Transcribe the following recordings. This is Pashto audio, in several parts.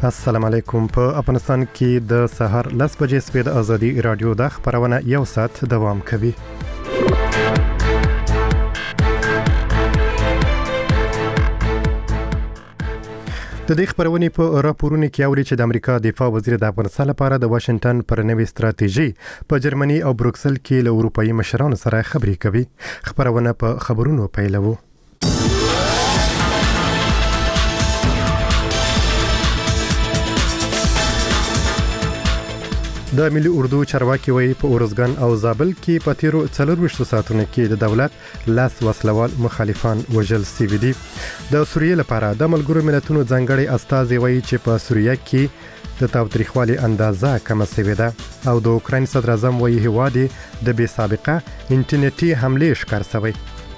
السلام علیکم. په افغانستان کې د سحر 10 بجې سپید ازادي رادیو د خبرونه یو ساعت دوام کوي. د دې خبرونې په راپورونو کې اوري چې د امریکا دفاع وزیر د افغانستان لپاره د واشنگټن پر نوې ستراتیژي په جرمني او بروکسل کې له اروپאי مشرانو سره خبرې کوي. خبرونه په خبرونو پیلوو. د ملي اردو چارواکي وایي په اورزګان او زابل کې په تیرو 24 ساعتونو کې د دولت لاس وسلوال مخالفان وژل شوي دي. د سوریې لپاره د ملګرو ملتونو ځانګړي استازي وایي چې په سوریه کې د تاوتریخوالي اندازه کمه شوې ده او د اوکراین صدر اعظم وایي هیواد د بې سابقه انټرنیټي حملې ښکار شوی.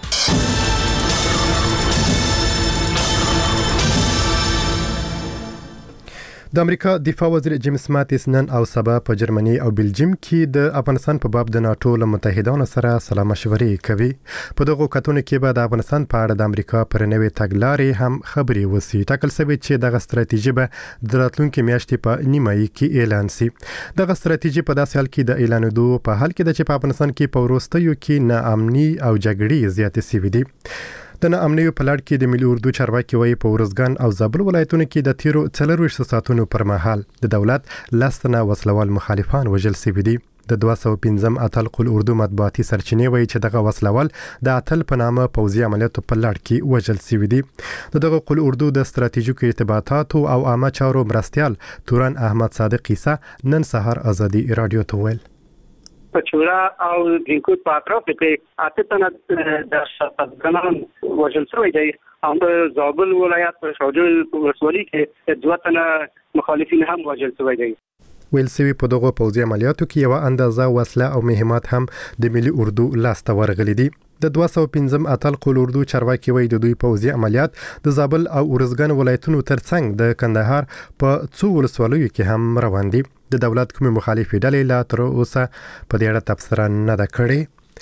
د امریکا دفاع وزیر جیمز ماتیس نن او سبا په جرمني او بلجیم کې د افغانستان په باب د ناتو له متحدانو سره سلا مشورې کوي. په دغه کتونو کې به د افغانستان په اړه د امریکا پر نوې تګلارې هم خبرې وسی. ټاکل شوی چې دغه ستراتیژي به د راتلونکي میاشتې په نیمایي کې اعلان شي. دغه ستراتیژي په داسې حال کې د اعلانېدو په حال کې د چې په افغانستان کې په وروستیو کې ناامني او جګړې زیاتې شوې دي. د ناامنیو په لړ کې د ملي اردو چارواکي وایي په اورزګان او زابل ولایتونو کې د تیرو 24 ساعتونو پر مهال د دولت لسنه وسلوال مخالفان وژل شوي دي. د 215 اتل قل اردو مطبوعاتي سرچینې وایي چې دغه وسلوال د اتل په نامه پوځي عملیاتو په لړ کې وژل شوي دي. دغه قل اردو د ستراتیژیکو ارتباطاتو او عامه چارو مرستیال تورن احمد صادق عیسی نن سهار ازادي رادیو ته ویل. پچورا او دینکوت په اطراف کې اته تنه د شپږګنان وژل شوی دی. هم د زابل ولایت په شاجوی ولسوالۍ کې دوه تنه مخالفین هم وژل شوی دی. ویل سوي په دغه پوځي عملیاتو کې یو اندازه وسله او مهمات هم د ملي اردو لاسته ورغلي دي. د 215 اتل قل اردو چارواکي وایي د دوی پوځي عملیات د زابل او اورزګان ولایتونو ترڅنګ د کندهار په څو ولسوالیو کې هم روان دي. د دولت کومې مخالفې ډلې لا تر اوسه په دې اړه تبصره نه ده کړې.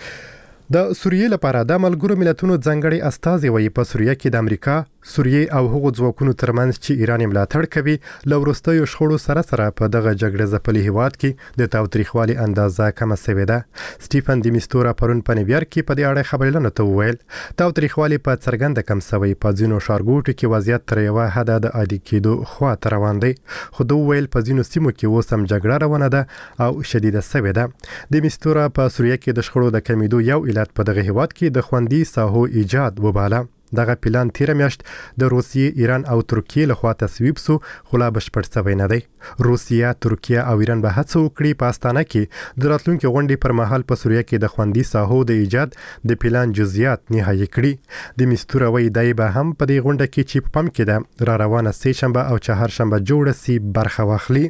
د سوریې لپاره د ملګرو ملتونو ځانګړي استازي وایي په سوریه کې د امریکا، سوریې او هغو ځواکونو ترمنځ چې ایران ملاتړ کوي له وروستیو شخړو سره په دغه جګړه ځپلي هیواد کې د تاوتریخوالي اندازه کمه شوې ده. سټیفن دی میستورا پرون په نیویارک کې په دې اړه خبرونه ته وویل. تاوتریخوالي په څرګنده کم شوی، په ځینو ښارګوټو کې وضعیت تر یوه حده د عادي کېدو خواته روان دی. خو دوی ویل په ځینو سیمو کې اوس هم جګړه روانه ده او شدیده شوې ده. دی میستورا په سوریه کې د شخړو د کمیدو یو علت په دغه هیواد کې د خوندي ساحو ایجاد وباله. دغه پلان تیر میاشت د روسیې، ایران او ترکیې لخوا تصویب سو، خو لا بشپړ شوی نه دی. روسیه، ترکیه او ایران به هڅه وکړي په استانه کې د راتلونکي غونډې پر مهال په سوریه کې د خوندي ساحو د ایجاد د پلان جزئیات نهایی کړي. د میستورا وایي دای به هم په دې غونډه کې چې په پام کې ده را روانه سه شنبه او چهارشنبه جوړه سي برخه واخلي.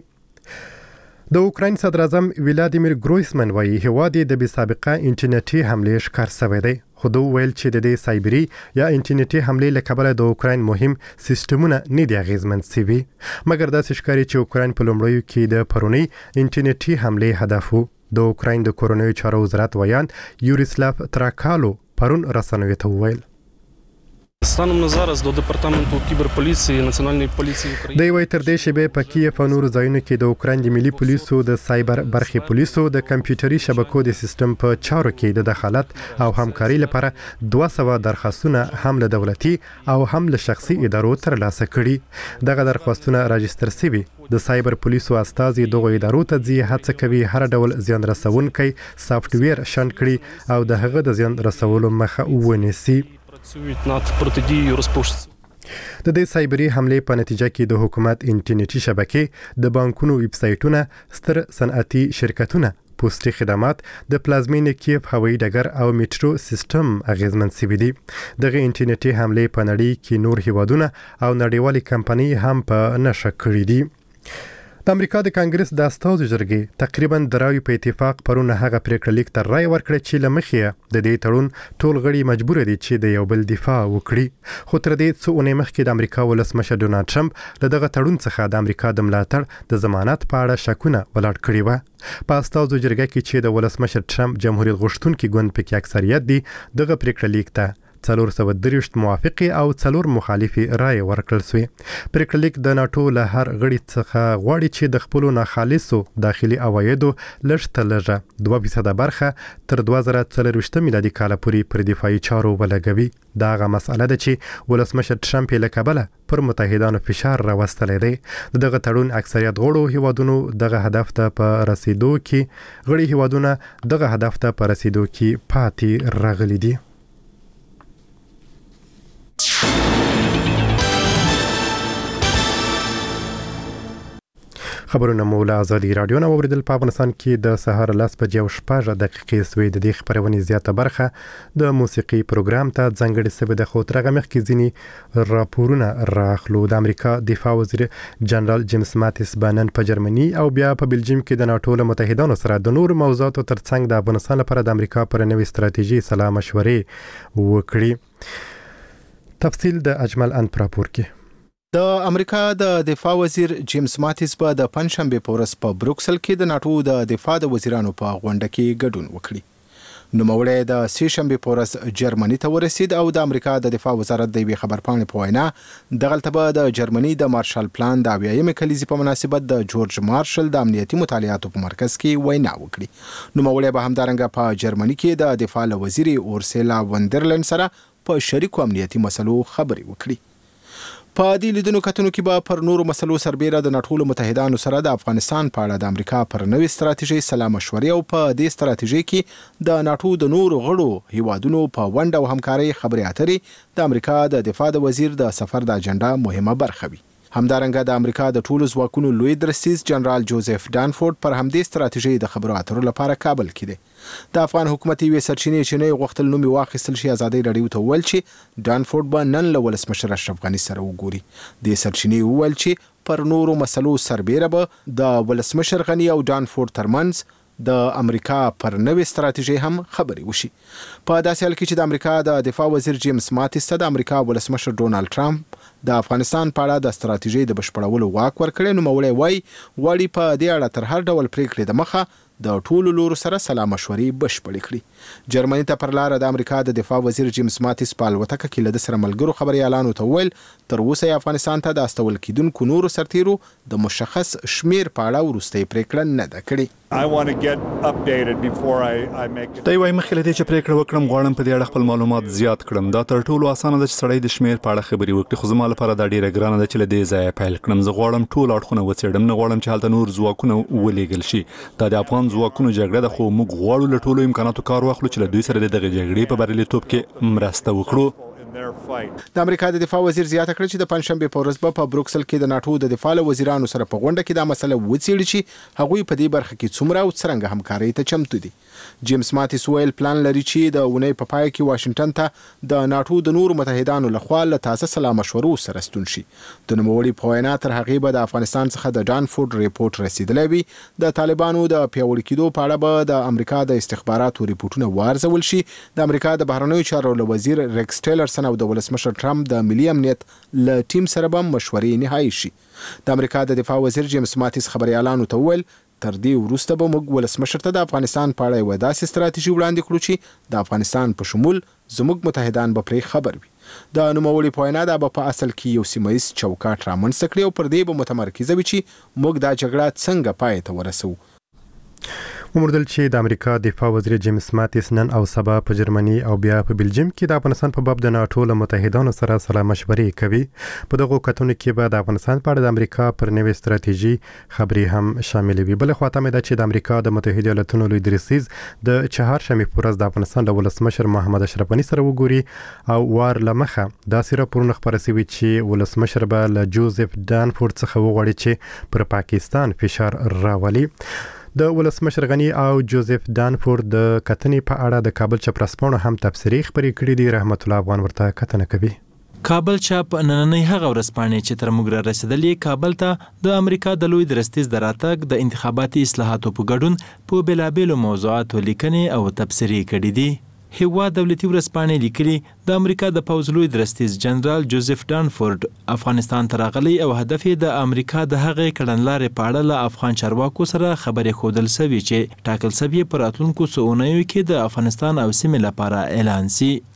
د اوکراین صدر اعظم ولادیمیر ګرویسمن وایي هیواد د بې سابقه انټرنیټي حملې ښکار شوی دی. خو دوی ویل چې د دې سایبري یا انټرنیټي حملې له کبله د اوکراین مهم سیستمونه نه دي اغیزمن شوي. مګر داسې ښکاري چې اوکراین په لومړیو کې د پرونی انټرنیټي حملې هدف وو. د اوکراین د کورنیو چارو وزارت ویان یوریسلاف تراکالو پرون رسنیو ته وویل. станом на зараз до департаменту кіберполіції Національної поліції України. د یوې تر دې شیبې په کیف او نورو ځایونو کې د اوکراین د ملي پولیسو، د سایبر برخې پولیسو، د کمپیوټري شبکو د سیستم په چارو کې د دخالت او همکاري لپاره 200 درخواستونه هم له دولتي او هم له شخصي ادارو ترلاسه کړي. دغه درخواستونه راجستر شوي. د سایبر پولیسو استازي دغه ادارو ته ځي هڅه کوي هر ډول زیان رسونکي سافټویر شنډ کړي او د هغه د زیان رسولو مخه ونیسي. د دې سایبري حملې په نتیجه کې د حکومت انټرنیټي شبکې، د بانکونو ویب سایټونه، ستر صنعتي شرکتونه، پوسټي خدمات، د پلازمینې کیف هوایي ډګر او میټرو سیستم اغیزمن شوي دي. دغه انټرنیټي حملې په نړۍ کې نور هیوادونه او نړیوالې کمپنۍ هم په نښه کړي دي. د امریکا د کانګرس د استازو جرګې تقریبا د راوي په اتفاق پرونه هغه پریکړه لیک ته رای ورکړه چې لمخې د دې تړون ټول غړي مجبور دي چې د یو بل دفاع وکړي. خو تر دې څو اونۍ مخکې د امریکا ولسمشر ډونالد ټرمپ له دغه تړون څخه د امریکا د ملاتړ د ضمانت په اړه شکونه ولاړ کړي و. په استازو جرګه کې چې د ولسمشر ټرمپ جمهوریت غوښتونکي ګوند پکې اکثریت دي، دغه پریکړه لیک ته 430 موافقه او 4 مخالفه رائے ورکړل شوې. پریکړه لیک د ناتو له هر غړي څخه غواړي چې د خپل ناخالصو داخلي عوایدو لږه 2% برخه تر 2024 میلادي کال پورې پر دفاعي چارو ولګوي. دا هغه مسأله ده چې ولسمشر ټرمپ له کبله پر متحدانو فشار راوستلی دی. دغه تړون اکثریت غړو هیوادونو دغه هدف ته په رسیدو کې غړي هیوادونه دغه هدف ته په رسیدو کې پاتې راغلي دي. خبرونه مو له ازادي رادیو نه اوریدل. په افغانستان کې د سهار 10:06 سوي د دې خبرونې زیاته برخه د موسیقي پروګرام ته ځانګړې سوي د خو ترغه مخکې ځینی راپورونه راخلو. د امریکا دفاع وزیر جنرال جیمز ماتیس بانن په جرمني او بیا په بلجیم کې د ناتو له متحدانو سره د نور موضوعاتو ترڅنګ د افغانستان لپاره د امریکا پر نوې ستراتیژي سلا مشورې وکړي. تفصیل د اجمل ان راپور کې. د امریکا د دفاع وزیر جیمز ماتیس په د پنځشنبه په ورځ په بروکسل کې د ناتو د دفاع د وزیرانو په غونډه کې ګډون وکړي. نوموړی د سې شنبه په ورځ جرمني ته ورسید او د امریکا د دفاع وزارت د یوې خبرپاڼې په وینا دغلته به د جرمني د مارشال پلان د 80مې کلیزې په مناسبت د جورج مارشل د امنیتي مطالعاتو په مرکز کې وینا وکړي. نوموړی به همدارنګه په جرمني کې د دفاع وزیر اورسلا وندرلند سره په شریکو امنیتي مسلو خبرې وکړي. په دې لیدنو کتنو کې به پر نورو مسلو سربېره د ناتو متحدانو سره د افغانستان په اړه د امریکا پر نوې ستراتیژي سلا مشورې او په دې ستراتیژي کې د ناتو د نورو غړو هیوادونو په ونډه او همکارۍ خبرې اترې د امریکا د دفاع د وزیر د سفر د اجنډا مهمه برخه وي. همدارنګه د امریکا د ټولو ځواکونو لوی درستیز جنرال جوزف ډانفورد پر همدې ستراتیژي د خبرو اترو لپاره کابل کې دی. د افغان حکومت یوې سرچینې چې نه غوښتل نوم واخیستل شي ازادي رادیو ته وویل چې ډانفورد به نن له ولسمشر اشرف غني سره وګوري. د سرچینې وویل چې پر نورو مسلو سربېره به د ولسمشر غني او ډانفورد ترمنځ د امریکا پر نوې ستراتیژي هم خبرې وشي. په داسې حال کې چې د امریکا د دفاع وزیر جیمز ماتیس ته د امریکا ولسمشر ډونالد ټرمپ د افغانستان په اړه د ستراتیژي د بشپړولو واک ورکړي، نوموړی وایي غواړي په دې اړه تر هر ډول پریکړې د مخه د ټولو لورو سره سلا مشورې بشپړې کړي. جرمني ته پر لار د امریکا د دفاع وزیر جیمز ماتیس په الوتکه کې له سره ملګرو خبري اعلان ویل تر اوسه افغانستان ته د استول کېدونکو نورو سرتیرو د مشخص شمیر په اړه وروستۍ پریکړه نه ده کړې. دوی وايي مخکې له دې چې پریکړه وکړم غواړم په دې اړه خپل معلومات زیات کړم. دا تر ټولو اسانه ده چې سړی د شمیر په اړه خبري وکړي، خو زما لپاره دا ډیره ګرانه ده چې له دې ځایه پیل کړم. زه غواړم ټول اړخونه وڅېړم، نه غواړم چې هلته نور ځواکونه ولېږل شي. دا د افغان ځواکونو جګړه ده، خو موږ غواړو له ټولو امکاناتو کار واخلو چې له دوی سره دغه جګړې په بریالیتوب کې مرسته وکړو. د امریکا د دفاع وزیر زیاته کړې چې د پنځشنبه په ورځ په بروکسل کې د ناتو د دفاع وزیرانو سره په غونډه کې دا مسله وڅېړي چې هغوی په دې برخه کې څومره او څرنګه همکاري ته چمتو دي. جیمز ماتیس ویل پلان لري چې د اونۍ په پای کې واشنگټن ته د ناتو د نورو متحدانو لخوا له تازه سلا مشورو سره ستون شي. د نوموړي په وینا تر هغې به د افغانستان څخه د ډانفورد ریپورت رسیدلی وي. د طالبانو د پیاوړي کېدو په اړه به د امریکا د استخباراتو ریپورتونه وارزول شي. د امریکا د بهرنیو چارو وزیر ریکس ټیلرسن او د ولسمشر ټرمپ د ملي امنیت له ټیم سره به مشورې نهایی شي. د امریکا د دفاع وزیر جیمز ماتیس خبري اعلان ویل تر دې وروسته به موږ ولسمشر ته د افغانستان په اړه یوه داسې ستراتیژي وړاندې کړو چې د افغانستان په شمول زموږ متحدان به پرې خبر وي. د نوموړي په وینا دا به په اصل کې یو سیمه ییز چوکاټ رامنځته کړي او پر دې به متمرکزه وي چې موږ دا جګړه څنګه پای ته ورسوو. وموندل چې د امریکا دفاع وزیر جیمز ماتیس نن او سبا په جرمني او بیا په بلجیم کې د افغانستان په باب د ناتو له متحدانو سره سلا مشورې کوي. په دغه کتنو کې به د افغانستان په اړه د امریکا پر نوې ستراتیژي خبرې هم شامل وي. بل خواته مې ده چې د امریکا د متحده ایالاتونو لوی درستیز د چهارشنبه په ورځ د افغانستان د ولسمشر محمد اشرف غني سره وګوري او وار لمخه داسې راپورونه خپاره شوي چې ولسمشر به له جوزف ډانفورد څخه وغواړي چې پر پاکستان فشار راولي. د ولسمشر غني او جوزف ډانفورد د کتنې په اړه د کابل چپراسپانو هم تبصرې خپرې کړې دي. رحمت الله افغان ورته کتنه کوي. کابل چاپ نننۍ هغه ورځپاڼې چې تر موږ را رسېدلې کابل ته د امریکا د لوی درستیز د راتګ د انتخاباتي اصلاحاتو په ګډون په بېلابېلو موضوعاتو لیکنې او تبصرې کړې دي. هیواد دولتي ورځپاڼې لیکلي د امریکا د پوځ لوی درستیز جنرال جوزف ډانفورد افغانستان ته راغلی او هدف یې د امریکا د هغې کړنلارې په اړه له افغان چارواکو سره خبرې ښودل سوي چې ټاکل سوي په راتلونکو څو اونیو کې د افغانستان او سیمې لپاره اعلان سي.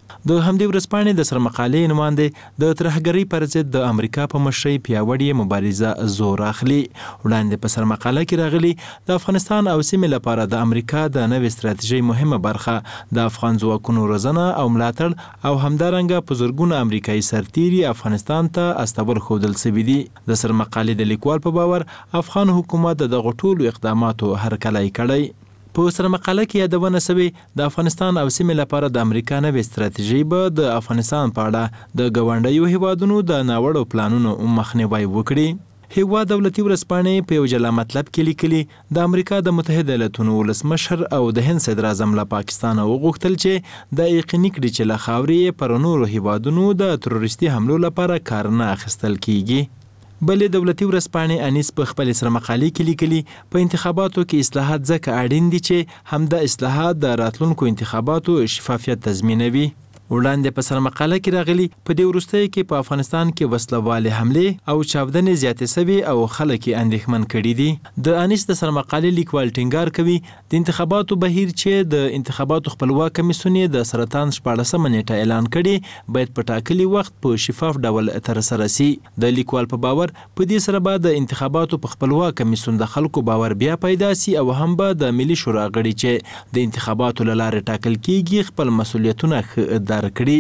د همدې ورځپاڼې د سرمقالې نماینده د ترهګرۍ پر ضد د امریکا په مشرۍ پیاوړې مبارزه زور اخلي. وړاندې په سرمقاله کې راغلي د افغانستان او سیمې لپاره د امریکا د نوې ستراتیژۍ مهمه برخه د افغان ځواکونو روزنه او ملاتړ او همدارنګه په زرګونه امریکایي سرتیري افغانستان ته استول ښودل سوي دي. د سرمقالې د لیکوال په باور افغان حکومت د دغو ټولو اقداماتو هرکلی کړی. په سرمقاله کې یادونه شوې د افغانستان او سیمې لپاره د امریکا نوې ستراتیژۍ به د افغانستان په اړه د ګاونډیو هیوادونو د ناوړو پلانونو مخنیوی وکړي. هیواد دولتي ورځپاڼې په یو جلا مطلب کې لیکلي د امریکا د متحده ایالاتونو ولسمشر او د هند صدر اعظم له پاکستان وغوښتل چې د یقیني کړي چې له خاورې پر نورو هیوادونو د تروریستي حملو لپاره کار نه اخیستل کیږي. بلې دولتي ورځپاڼې انیس په خپل سرمقالې کې لیکلي په انتخاباتو کې اصلاحات ځکه اړین دي چې همدا اصلاحات د راتلونکو انتخاباتو شفافیت تضمینوي. وړاندې په سرمقاله کې راغلي په دې وروستیو کې په افغانستان کې وسلوالې حملې او چاودنې زیاتې شوي او خلک یې اندېښمن کړي دي. د انیس د سرمقالې لیکوال ټینګار کوي د انتخاباتو بهیر چې د انتخاباتو خپلواک کمیسیون یې د سرطان 14مه نیټه اعلان کړي باید په ټاکلي وخت په شفاف ډول ترسره شي. د لیکوال په باور په دې سره به د انتخاباتو په خپلواک کمیسیون د خلکو باور بیا پیدا شي او هم به د ملي شورا غړي چې د انتخاباتو له لارې ټاکل کیږي خپل مسؤلیتونه ښه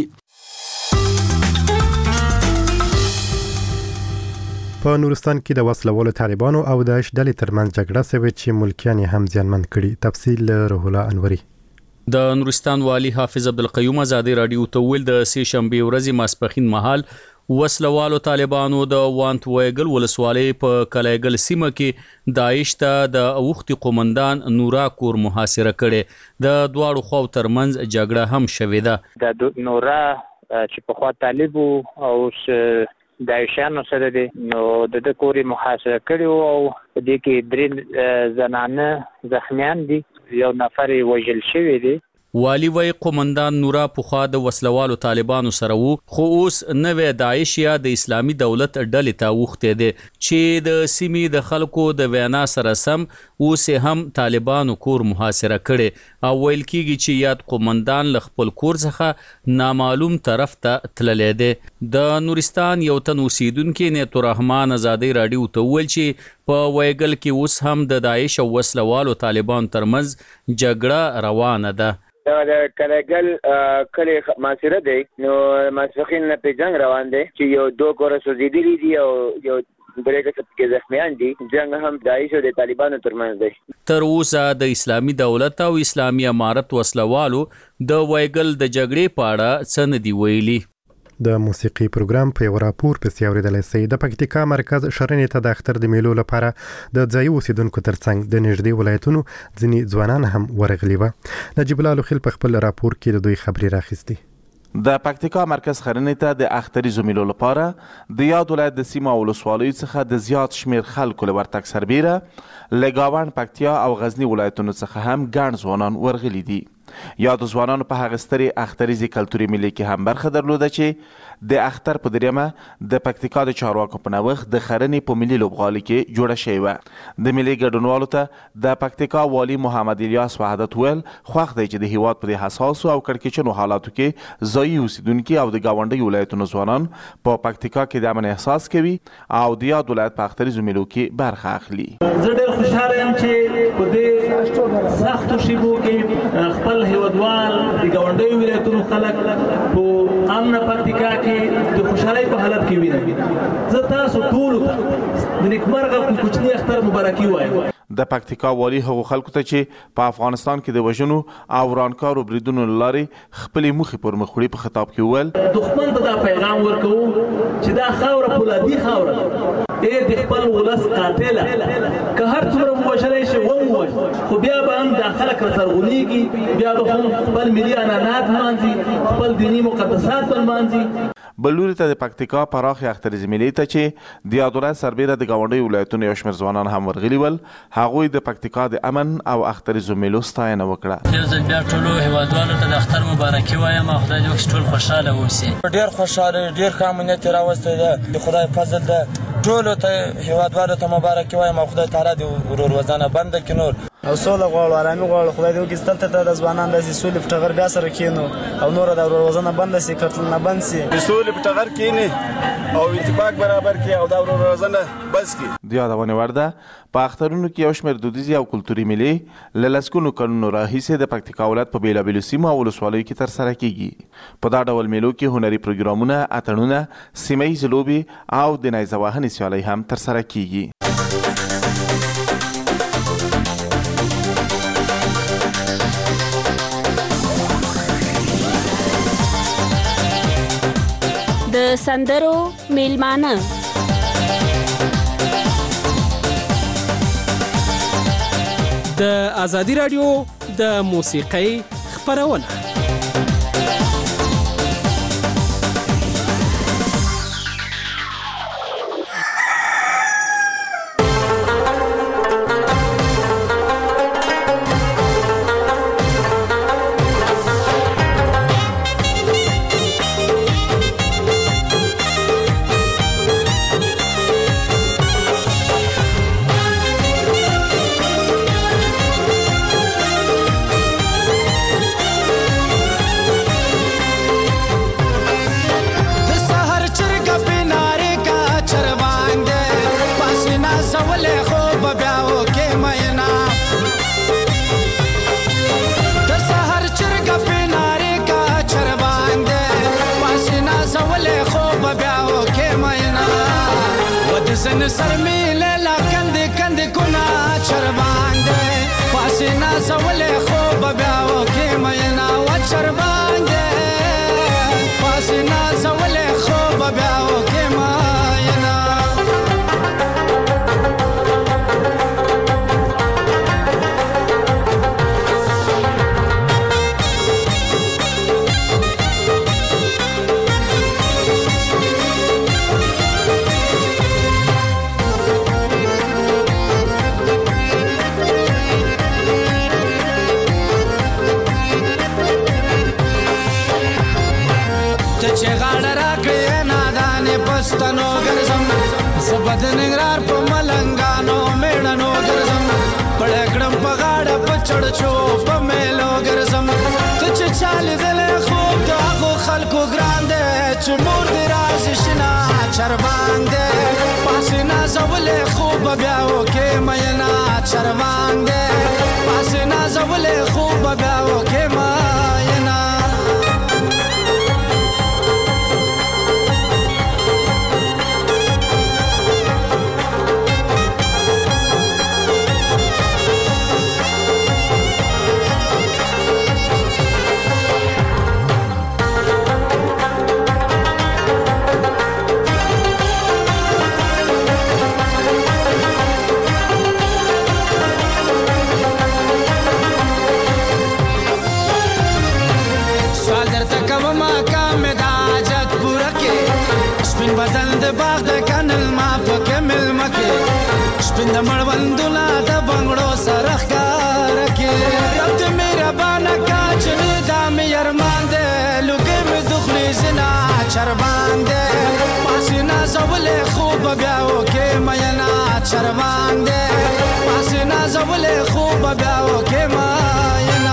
کړي. په نورستان کې د وسلوالو طالبانو او داعش ډلې ترمنځ جګړه شوې چې ملکیان یې هم زیانمن کړي. تفصیل روح الله انوري. د نورستان والی حافظ عبدالقیوم ازادي رادیو ته ویل د سې شنبې ورځې ماسپښین مهال وسلوالو طالبانو د وانت ویګل ولسوالۍ په کلیګل سیمه کې داعش ته د اوختي قومندان نورا کور محاصره کړي. د دواړو خواو ترمنځ جګړه هم شوې ده. د نورا چې په خوا طالب او داعشانو سره دي نو د کور محاصره کړي او په دې کې 3 زنانه زخمیان دي، یو نفر وژل شوی دی. والی وی قومندان نورا پخوا د وسلوالو طالبانو سره وو خو اوس نوې داعش یا د اسلامي دولت ډلې ته وخته دي چې د سیمې د خلکو د وینا سره سم اوس هم طالبانو کور محاصره کړي او ویل کیږي چې یاد قومندان ل خپل کور څخه نامعلوم طرف ته تللی دی. د نورستان یو تن اوسیدونکو نیت الرحمن ازادي رادیو ته ویل چې په ویګل کې اوس هم د داعش او وسلوالو طالبانو ترمنځ جګړه روانه ده. د کلیګل کلی محاصره دی نو ماسپښین نه په جنگ روان دی چې یو 2 کور سوځېدلي دي او یو درې کې زخمیان دي. جنگ هم داعش او د طالبانو ترمنځ دی. تر اوسه د اسلامي دولت او اسلامي امارت وسلوالو د ویګل د جګړې په اړه څه نه دی ویلي. د موسیقي پروګرام په یو راپور پسې اورېدلی سي د پکتیکا مرکز شرنې ته د اختر د میلو لپاره د ځایي اوسیدونکو ترڅنګ د نږدې ولایتونو ځینې ځوانان هم ورغلي وو. نجیب الله لوخیل په خپل راپور کې د دوی خبرې راخیستي. د پکتیکا مرکز خرنې ته د اختریزو میلو لپاره د یاد ولایت د سیمه او ولسوالیو څخه د زیات شمیر خلکو له ورتګ سربیره له ګاونډ پکتیا او غزنی ولایتونو څخه هم ګڼ ځوانان ورغلي دي. یاد ځوانانو په هغه سترې اختریزي کلتوري میلې کې هم برخه درلوده چې د اختر په دریمه د پکتیکا د چارواکو په نوښت د خرنې په ملي لوبغالي کې جوړه شوې وه. د ملي ګډونوالو ته د پکتیکا والی محمد الیاس وحدت ویل خوښ دی چې د هیواد په دې حساسو او کړکېچنو حالاتو کې ځایي اوسیدونکي او د ګاونډیو ولایتونو ځوانان په پکتیکا کې د امن احساس کوي او د یاد ولایت په اختریزو میلو کې برخه اخلي. زه ډېر خوشحاله یم چې په دې سختو شیبو کې خپل هیوادوال د ګاونډیو ولایتونو خلک په امن پکتیکا کې د خوشحالۍ په حالت کې وینم. زه تاسو ټولو ته د نیکمرغه کوچني اختر مبارکي وایم. د پکتیکا والی هغو خلکو ته چې په افغانستان کې د وژنو او ورانکارو بریدونو له لارې خپلې موخې پر مخ وړي په خطاب کې وویل دښمن ته دا پیغام ورکوو چې دا خاوره فولادي خاوره ده د خپل ولس قاتله که هر څومره ووژلی شي ووژني خو بیا به هم دا خلک راسرغونېږي بیا به هم خپل ملي عنعنات لمانځي خپل دیني مقدسات به لمانځي. بل لوري ته د پکتیکا پراخې اختریزي میلې ته چې د یاد ولایت سربیره د ګاونډیو ولایتونو یو شمېر ځوانان هم ورغلي ول هغوی د پکتیکا د امن او اختریزو میلو ستاینه وکړه. یو ځل بیا ټولو هیوادوالو ته د اختر مبارکي وایم او خدای دې وکړي ټول خوشحاله واوسي. ډېر خوشحاله ډېر ښه امنیت یې راوستی ده د خدای فضل ده ټولو ته هیوادوالو ته مبارکي وایم او خدای تعالی دې ورور وزنه بنده کړي. نور او سوله غواړو آرامي غواړو خدای دې وکړي دلته ته د ځوانان داسې سولې په ټغر بیا سره کینو او نوره د وروزنه بنده سي قتلونه بند سي د سولې په ټغر کینی او اتفاق برابر کړي او د وروزنه بس کړي. د یادونه ورده په اخترونو کې یو شمېر دودیزې او کلتوري میلې له لسګونو کلونو راهیسې د پکتیکا ولایت په بېلابېلو سیمو او ولسوالیو کې ترسره کیږي. په دا ډول میلو کې هنري پروګرامونه، اتڼونه، سیمه ییزې لوبې او د نیزه وهنې سیالۍ هم ترسره کیږي. د سندرو میلمانه د ازادي رادیو د موسیقۍ خپرونه. زن سر میله لا کند کند کنا چربانده پاسینا زول خوب بیاو کی مینا و چربانده پاسینا زول خوب بیاو کی مینا. پستانو ګرځم زبد نګرار په ملنګانو میړنو ګرځم پړکړم په غاړه په چړچو په میلو ګرځم ته چې چالي دل خوب دغه خلکو ګراندې چې مور دې راز شنا چرباندې پاسینا زول خوب بیاو کې مینا چرباندې پاسینا زول خوب بیاو کې مینا. بدل د باغ د کنل ما پکې مل مکه سپین د مړوندونه د بنگړو سره ښکار کې یو ته مهربانه کا چې دا مې ارمان دې لوګې مې دخلي زنا چربان دې پاسینا زول خوب بیاو کې مینا چربان دې پاسینا زول خوب بیاو کې مینا.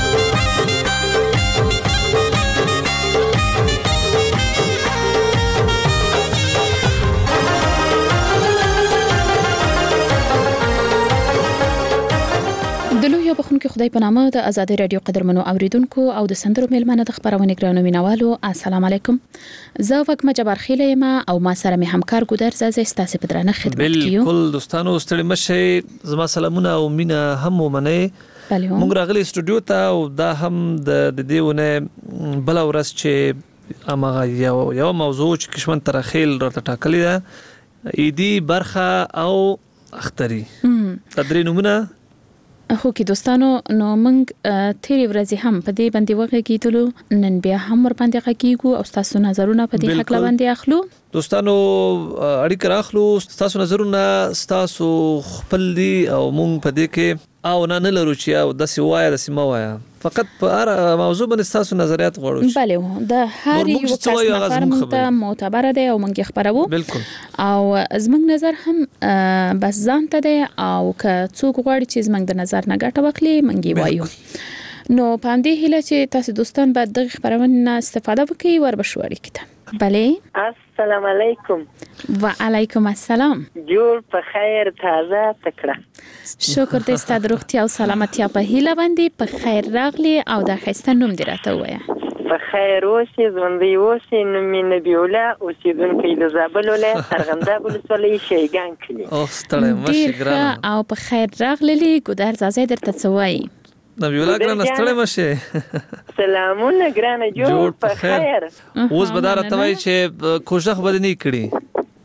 دلو یا بخون کې خدای په نامه د ازادي رادیو قدرمنو اوریدونکو او د سندرو میلمانه د خبرونه ګرانو مینوالو السلام علیکم. زه وګم جبار خیله یم او ما سره مې همکار ګودر زازه ستاسو په درنه خدمت کیو. بالکل دوستانو ستړي مشه زما سلامونه او مینا هم ومنه موږ راغلي استودیو ته او دا هم د دیونه بل ورځ چې امغه یو موضوع چې کشمن ترخیل راته ټاکلی ده ایدی برخه او اختری تدری نمونه خو کې دوستانو نو موږ تیری ورځې هم په دې باندې وغږیدلو نن بیا هم ور باندې غږیږو او تاسو نظرونه په دې حق باندې اخلو. دوستانو اړیکه راخلو تاسو نظرونه تاسو خپل دي او موږ په دې کې او نه لرو چې او د سیوایا د سیما وایا فقط په هر موضوع باندې تاسو نظریات غواړو بله د هر یو کس نظر ته معتبر دی او موږ خبرو بالکل او زموږ نظر هم بس ځان ته دی او که څوک غواړي چې زموږ د نظر نه ګټه واخلي موږ وایو نو په دې هیله چې تاسو دوستان بعد د خبرونه استفاده وکړي وربشوري کیته بله السلام علیکم و علیکم السلام جوړ په خیر تازه تکړه شکر دې ستاسو روغتیا او سلامتیا په هیله باندې په خیر راغلی او د خسته نوم دې راته وایه په خیر اوسې ژوندۍ اوسې نوم مې نبی الله اوسېدونکی د زابل ولایت ارغنداب ولسوالۍ شیګان کلي او ستړی مشه ګرانه او په خیر راغلی ګودر زازه درته څه وایي نبی الله ګرانه ستړی مشه سلامونه ګرانه جوړ په خیر اوس به دا راته وایي چې کوژده خو به دې نه کړي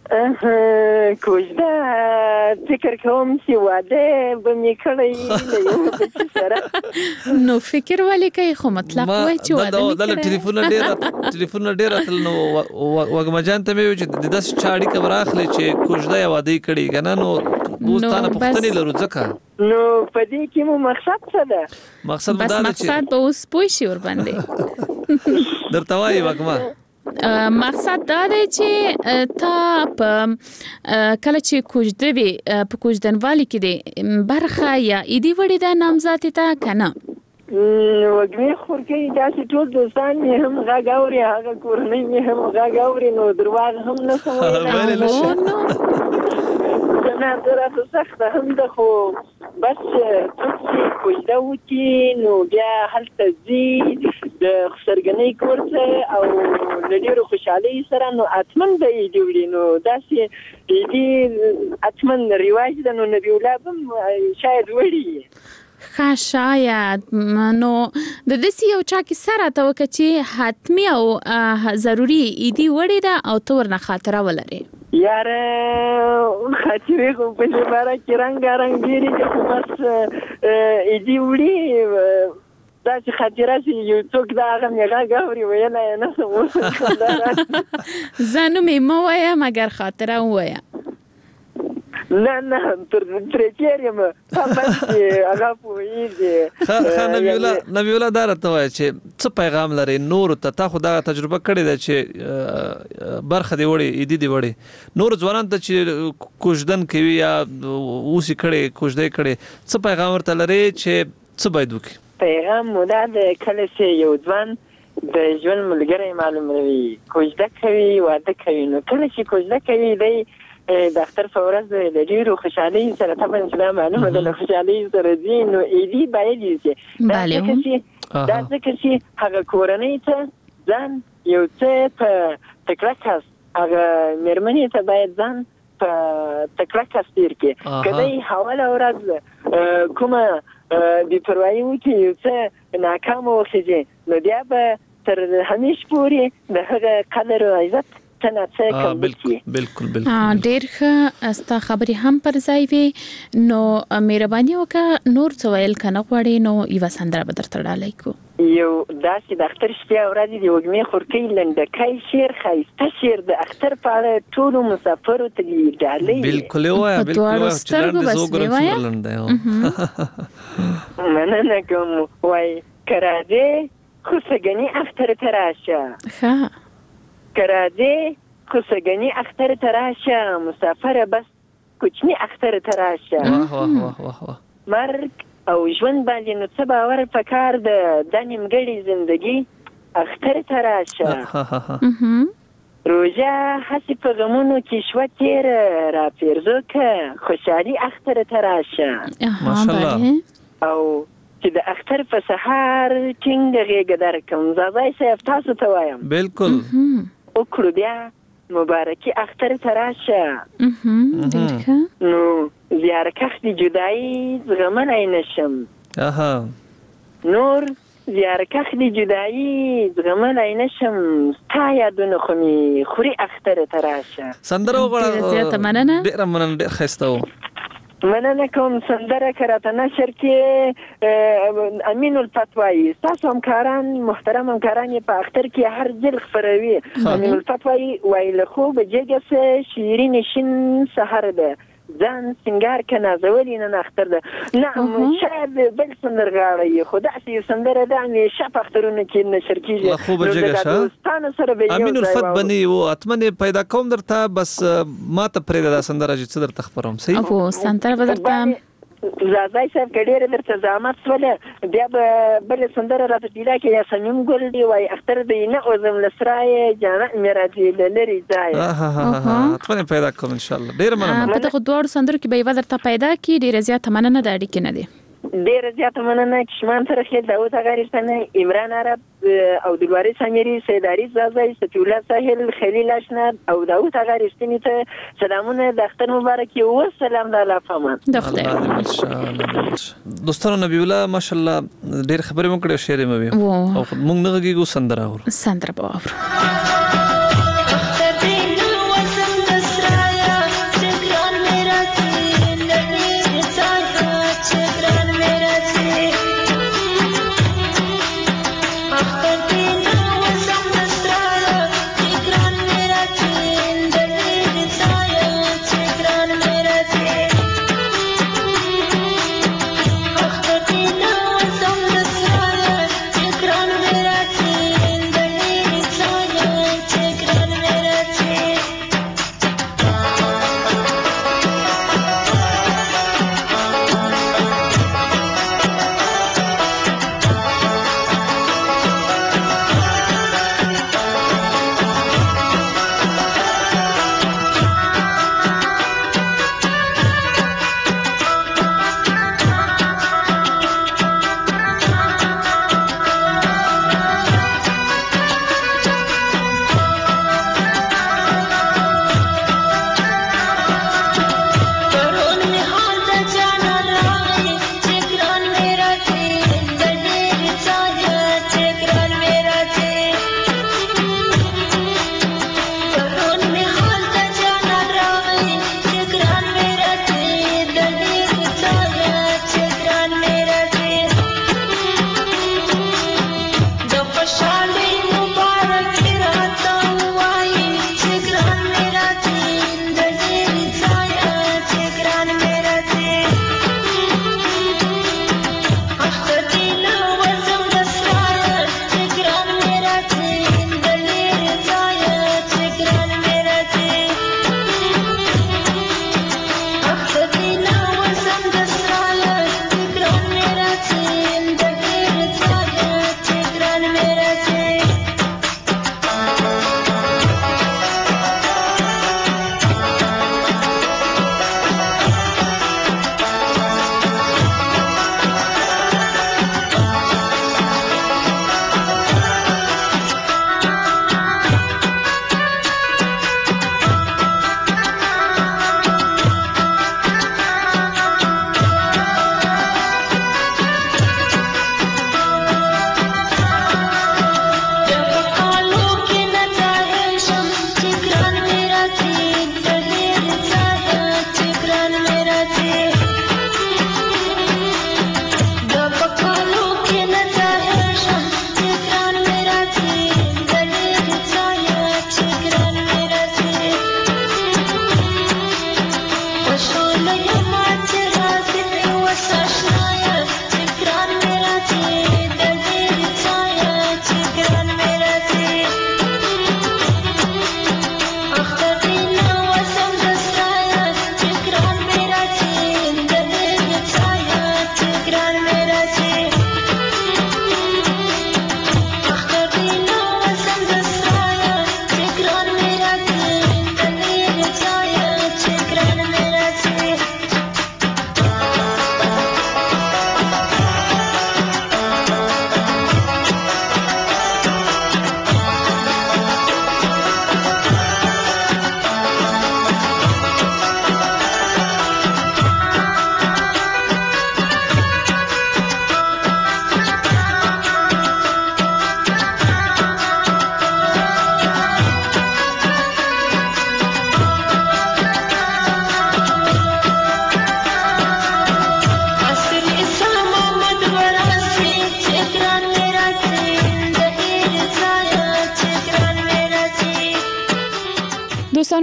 کوژده فکر کوم چې واده به مې کړی له یو بچي سره نو فکر ولې کوي خو مطلق وایي چې واده مې کړی ټلیفون ډېر اتل نو وګمجان ته مې وایي چې د داس چاړي کبر اخلي چې کوژده یا واده کړي کنه نو اوس تانه پښتنې لرو ځکه نو په دې کې مو مقصد څه ده مقصد بس مقصد به اوس پوه شي ور باندې درته وایي وګما مقصد دا دی چې تا په کله چې کوژده وي په کوژدنوالي کې دی برخه یا ایدي وړي د نامزد ته کنه وګمې خورګي داسې ټول دوستان مې هم غږ اوري هغه کورنۍ مې هم غږ اوري نو درواغ هم نه سموي نه درته سخته هم ده خو بس څوک چې کوژده وکړي نو بیا هلته ځي د سرګنۍ کور ته او له ډېرو خوشحالۍ سره نو اتمن به یې جوړي نو داسې دې اتمن رواج ده نو نبي الله هم شاید وړي ښه شاید نو د داسې یو چا کې سره ته وکړه چې حتمي او ضروري ایدي وړي ده او ته ورنه خاطره ولرې یاره خاطرې خو په دې باره کې رنګارنګ ډېرې دي خو بس ایدي وړي داسې خاطره چې یو څوک د هغه مې غږ اوري ویلی یې نه شم زه نوم یې مه وایه مګر خاطره ووایه نه ترې تېر یم بس چې هغه پوهېږي نبي الله دا راته وایه چې څه پیغام لري نورو ته تا خو دغه تجربه کړې ده چې برخه دې وړې ایدي دې وړې نورو ځوانانو ته چې کوژدن کوي یا اوس یې کړې کوژده یې کړې څه پیغام ورته لري چې څه باید وکړي پیغام مو دا د کله چې یو ځوان د ژوند ملګری معلوموي کوژده کوي واده کوي نو کله چې کوژده کوي دی د اختر په ورځ د ډېرو خوشحالۍ سره طبعا چې دا معلومه ده له خوشحالۍ سره ځي نو ایدي باید یوسي دا ځکه چې هغه کورنۍ ته ځان یو څه په تکړه کس هغه مېرمنې ته باید ځان په تکړه کس تېر کړي که دی حواله ورځ کومه بې پروایي وکړي یو څه ناکامه وخېږي نو بیا به تر همیش پورې د هغه قدر او عزت بالکل ډیر ښه ستا خبرې هم پر ځای وي نو مهرباني وکړه نور څه ویل کنه غواړې نو یوه سندره به درته ډالۍ کو یو داسې د اختر شپې او ورځې د وږمې خورکۍ لنډکی شعر ښایسته شعر د اختر په اړه ټولو مسافرو ته دې ډالۍ بالکل یې وایه چې لنډ زه وګورم څومره لنډ دی مننه کوم وایي که راځې خو سږني اختر ته راشه ښه که راځې خو سږني اختر ته راشه مسافره بس کوچني اختر ته راشه مرګ او ژوند باندې نو څه باور پکار ده دا نیمګړې زندګي اختر ته راشه روژه هسې په غمونو کې شوه تېره راپېرزو که خوشحالي اختر ته راشه ماشاءالله او چې د اختر په سهار ټینګه غېږه درکړم زازای صاحب تاسو ته وایم بالکل وکړو بیا مبارکي اختر ته راشه نو زیارکښ د جدایي زغملی نشم نور زیارکښ د جدایي زغملی نشم ستا یادونه خو مې خوري اختر ته راشه سندره وغواړه ډېره مننه ډېر ښایسته و مننه کوم سندره که راته نشر کې امین الفتوایی ستاسو همکاران محترم همکاران یې په اختر کې هر ځل خپروي امین الفتوایی وایي له خوبه جګه سه شیرین شین سحر ده ځان سنگار که نازولی نه اختر ده نعم شاید بل سندرغاړی خو داسې سندره ده همیشه په اخترونو کې نشر کیږي خوب جګه شه دوستانو سره به امین الفت بني او اتمنه پیدا کوم درته بس ما ته پرې دا سندره چې څه درته خبروم صحیح او سندره بدرته زازای صاحب کډیر درته زحمت سره بیا بل سندره راته پیدا کې یا سمیم ګل دی وای اختر دی نه او زم لسرای جانا میراجی لری ځای اتمنه پیدا کوم ان شاء الله ډیر مننه په دغه دوه سندرو کې به درته پیدا کی ډیر زیات مننه د اړیکې نه دي ډیر زیات مننه کشمان سره خې داوود غاریستانه عمران عرب او دلواري سامری سیداری زازای ستولا ساحل خلیل اشنا او داوود غاریستنی ته سلامونه د اختر مبارک او سلام د الله پامان د خدای ان شاء الله دوستانو نبی الله ماشاءالله ډیر خبرې مو کړې شعر مې او موږ نه غږیږو سندره اور سندره باور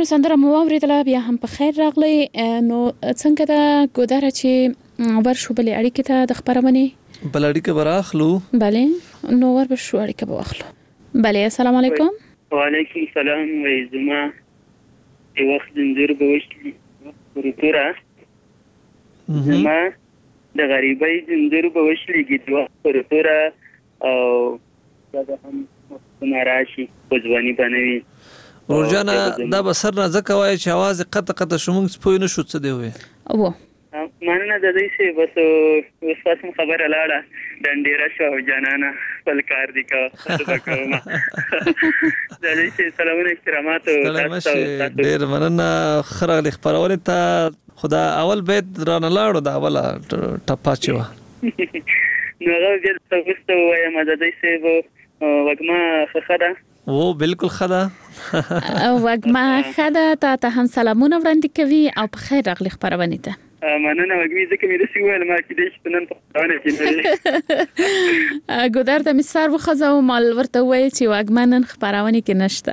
سندره مو اوریدله بیا هم په خیر راغلی نو څنګه دا ګودره چې ورشو بلې اړیکې ته د خبرونه بل اړیکه براخلو بله نو ورشو اړیکه واخلو بله السلام علیکم وعلیکم السلام وای زما د وخت زنجیر به وشي ورتوره زما د غریبۍ زنجیر به وشلېږي د وخت ورتوره او دا هم ناراشي پځوانی بنوي ورجانه دا به سر نه ځکه وای چې आवाज قطه شومږ سپوی نه شو څه دی وي او ماننه د دې څه بس اوس تاسو خبره لاړه ډنډیره شو جانانه خپل کار دی کا وکړم د دې څه سلامونه احترامات تاسو ډیر مننه خره خبرونه ته خدا اول بیت رانه لاړو دا اوله ټپا چوا نو هغه دې تاسو وایم د دې څه وګما خخدا او بالکل خدا وګما خدا ته هم سلامونه وړاندې کوي او په خیر راغلی خبرونه ته مننه وګمی ځکه مې رسې ویل ما کې دې شتنن په ځانه کې ګودر د مسار وخزو مال ورته وای چې وګمنن خبرونه کې نشته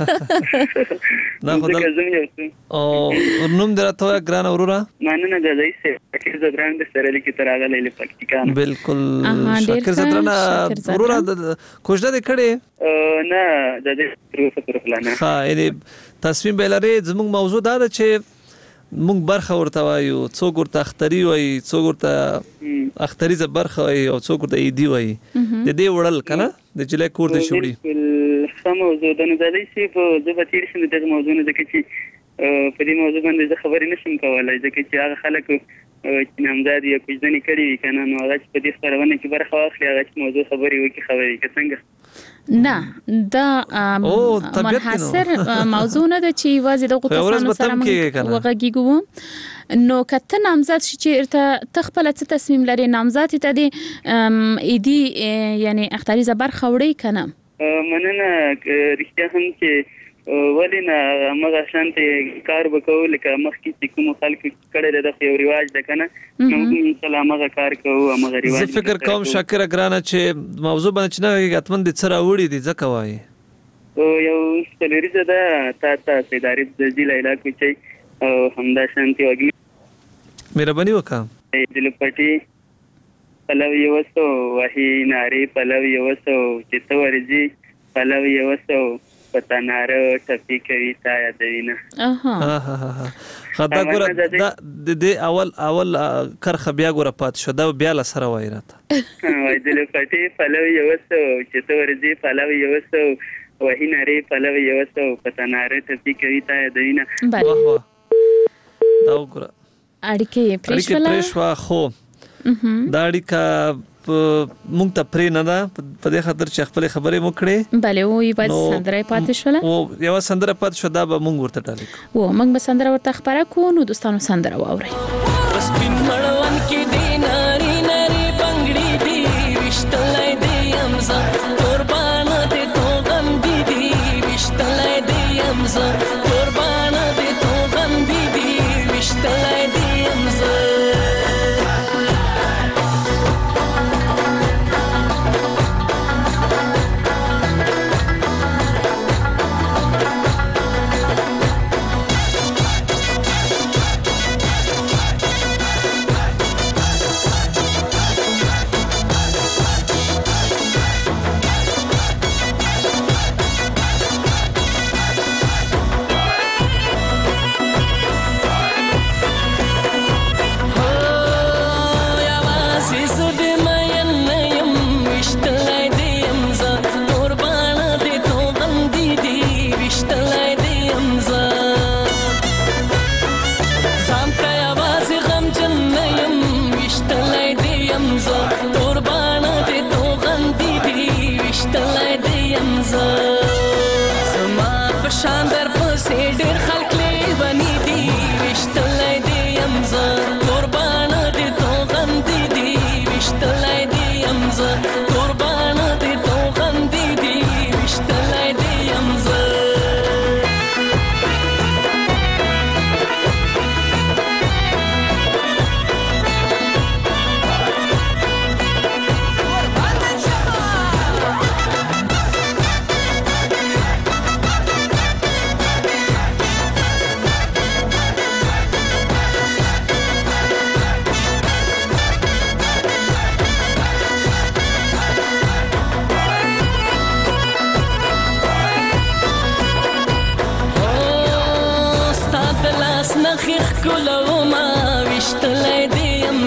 نه خدای او نوم درته ګران اورورا مننه د دې څه کې زدران د سره لیکي تراغله ل پکتیکان بالکل شکر زدران اورورا کوژده دې کړي نه د دې پروسه پر پلان ها یعنی تصمیم بلری زموږ موضوع دا ده چې مونږ برخه ورته وایو څوک ورته اختری وایي څوک ورته اختری ز برخه وایي او څوک ورته ایدی وایي د دې وړل کنه د جلې کور د شوړي سم موضوع د نظري سی په ځبتیر شنه د موضوع نه ځکه چې په دې موضوع باندې زه خبرې نشم کولای ځکه چې هغه خلک چې نامزاد یې کوژدنې کړې وي کنه نو هغه په دې خبرونه کې برخه واخلي هغه موضوع خبرې وکړي خبرې کې څنګه نه دا منحصر موضوع نه ده چې واځي د قوتونو سره وغږیږو نو کته نامزاد شي چې تخپل څه تصمیم لري نامزاد ته دي ایدي یعنی اختیاري زبر خوړی کنه مننه رښتیا هم چې ولینا مغه شانته کار وکول ک مخکې چې کوم خلک کړه د یو ریواج ده کنه نو ان سلامه کار کوو هغه ریواج زه فکر کوم شاکر ګرانه چې موضوع باندې چې نه غتمن د سره وړي دي ځکه وایي یو سلیریزه ده تا سیداری د ضلع علاقې چې همدا شانتي وګي مهرباني وکړه دل پټي پلوي وسو وਹੀ ناری پلوي وسو چې تورځي پلوي وسو پتانار ټپی کوي تا یادوینه خدا ګور د اول کرخه بیا ګور پات شو دا بیا ل سره وای راته وای دل پټي پلوي وسو چې تورځي پلوي وسو وਹੀ ناری پلوي وسو پتانار ټپی کوي تا یادوینه واه واه دا ګور اړیکې پرېښوا خو دا اړیکه مونږ ته پرې نه ده په دې خاطر چې خپل خبرې مو کړې بله وې په سندره پاتې شوله او یو سندره پاتې شو دا به مونږ ورته ټالیک و مونږ به سندره ورته خبره کوو نو دوستانو سندره واورئ سپین مړون کې دی ناری ناری بنگړي دی وشتلای دی امزا قربان دې تو غم دی وشتلای دی امزا قربان دې تو غم دی وشتلای دی امزا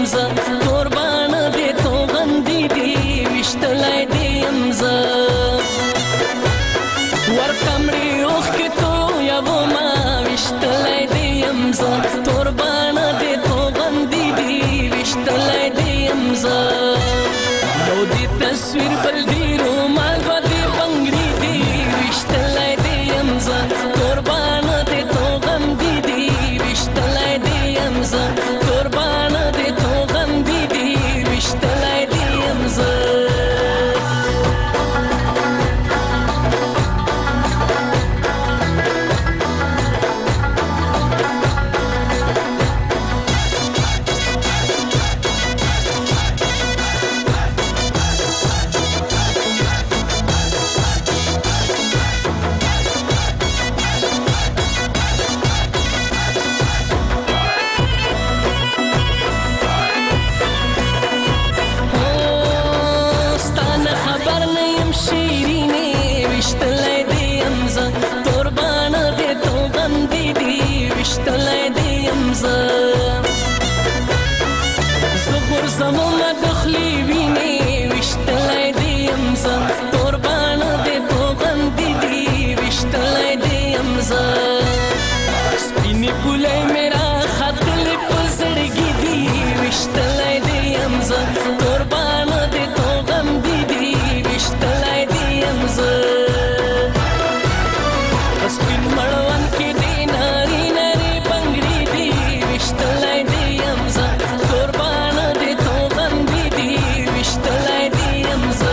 يمزه قربان دې تو غندې دې وشتلای دې يمزه ورکمړي اوخ کې تو یو ما وشتلای دې يمزه قربان دې تو غندې دې وشتلای دې يمزه نو دې تصویر بل دې رومال باندې بنگړي دې وشتلای دې يمزه قربان دې تو غندې دې وشتلای دې يمزه قربان دې تو غندې دې وشتلای دې يمزه زخور زمونه دخلی ویني وشتلای دې يمزه قربان دې تو غندې دې وشتلای دې يمزه سپینې ګلې میرا خاتل پزړګي دې وشتلای دې يمزه قربان دې تو غندې دې وشتلای دې يمزه سپین مړوان کې دې ناري ناري بنگړي دې وشتلای دې يمزه قربان دې تو غندې دې وشتلای دې يمزه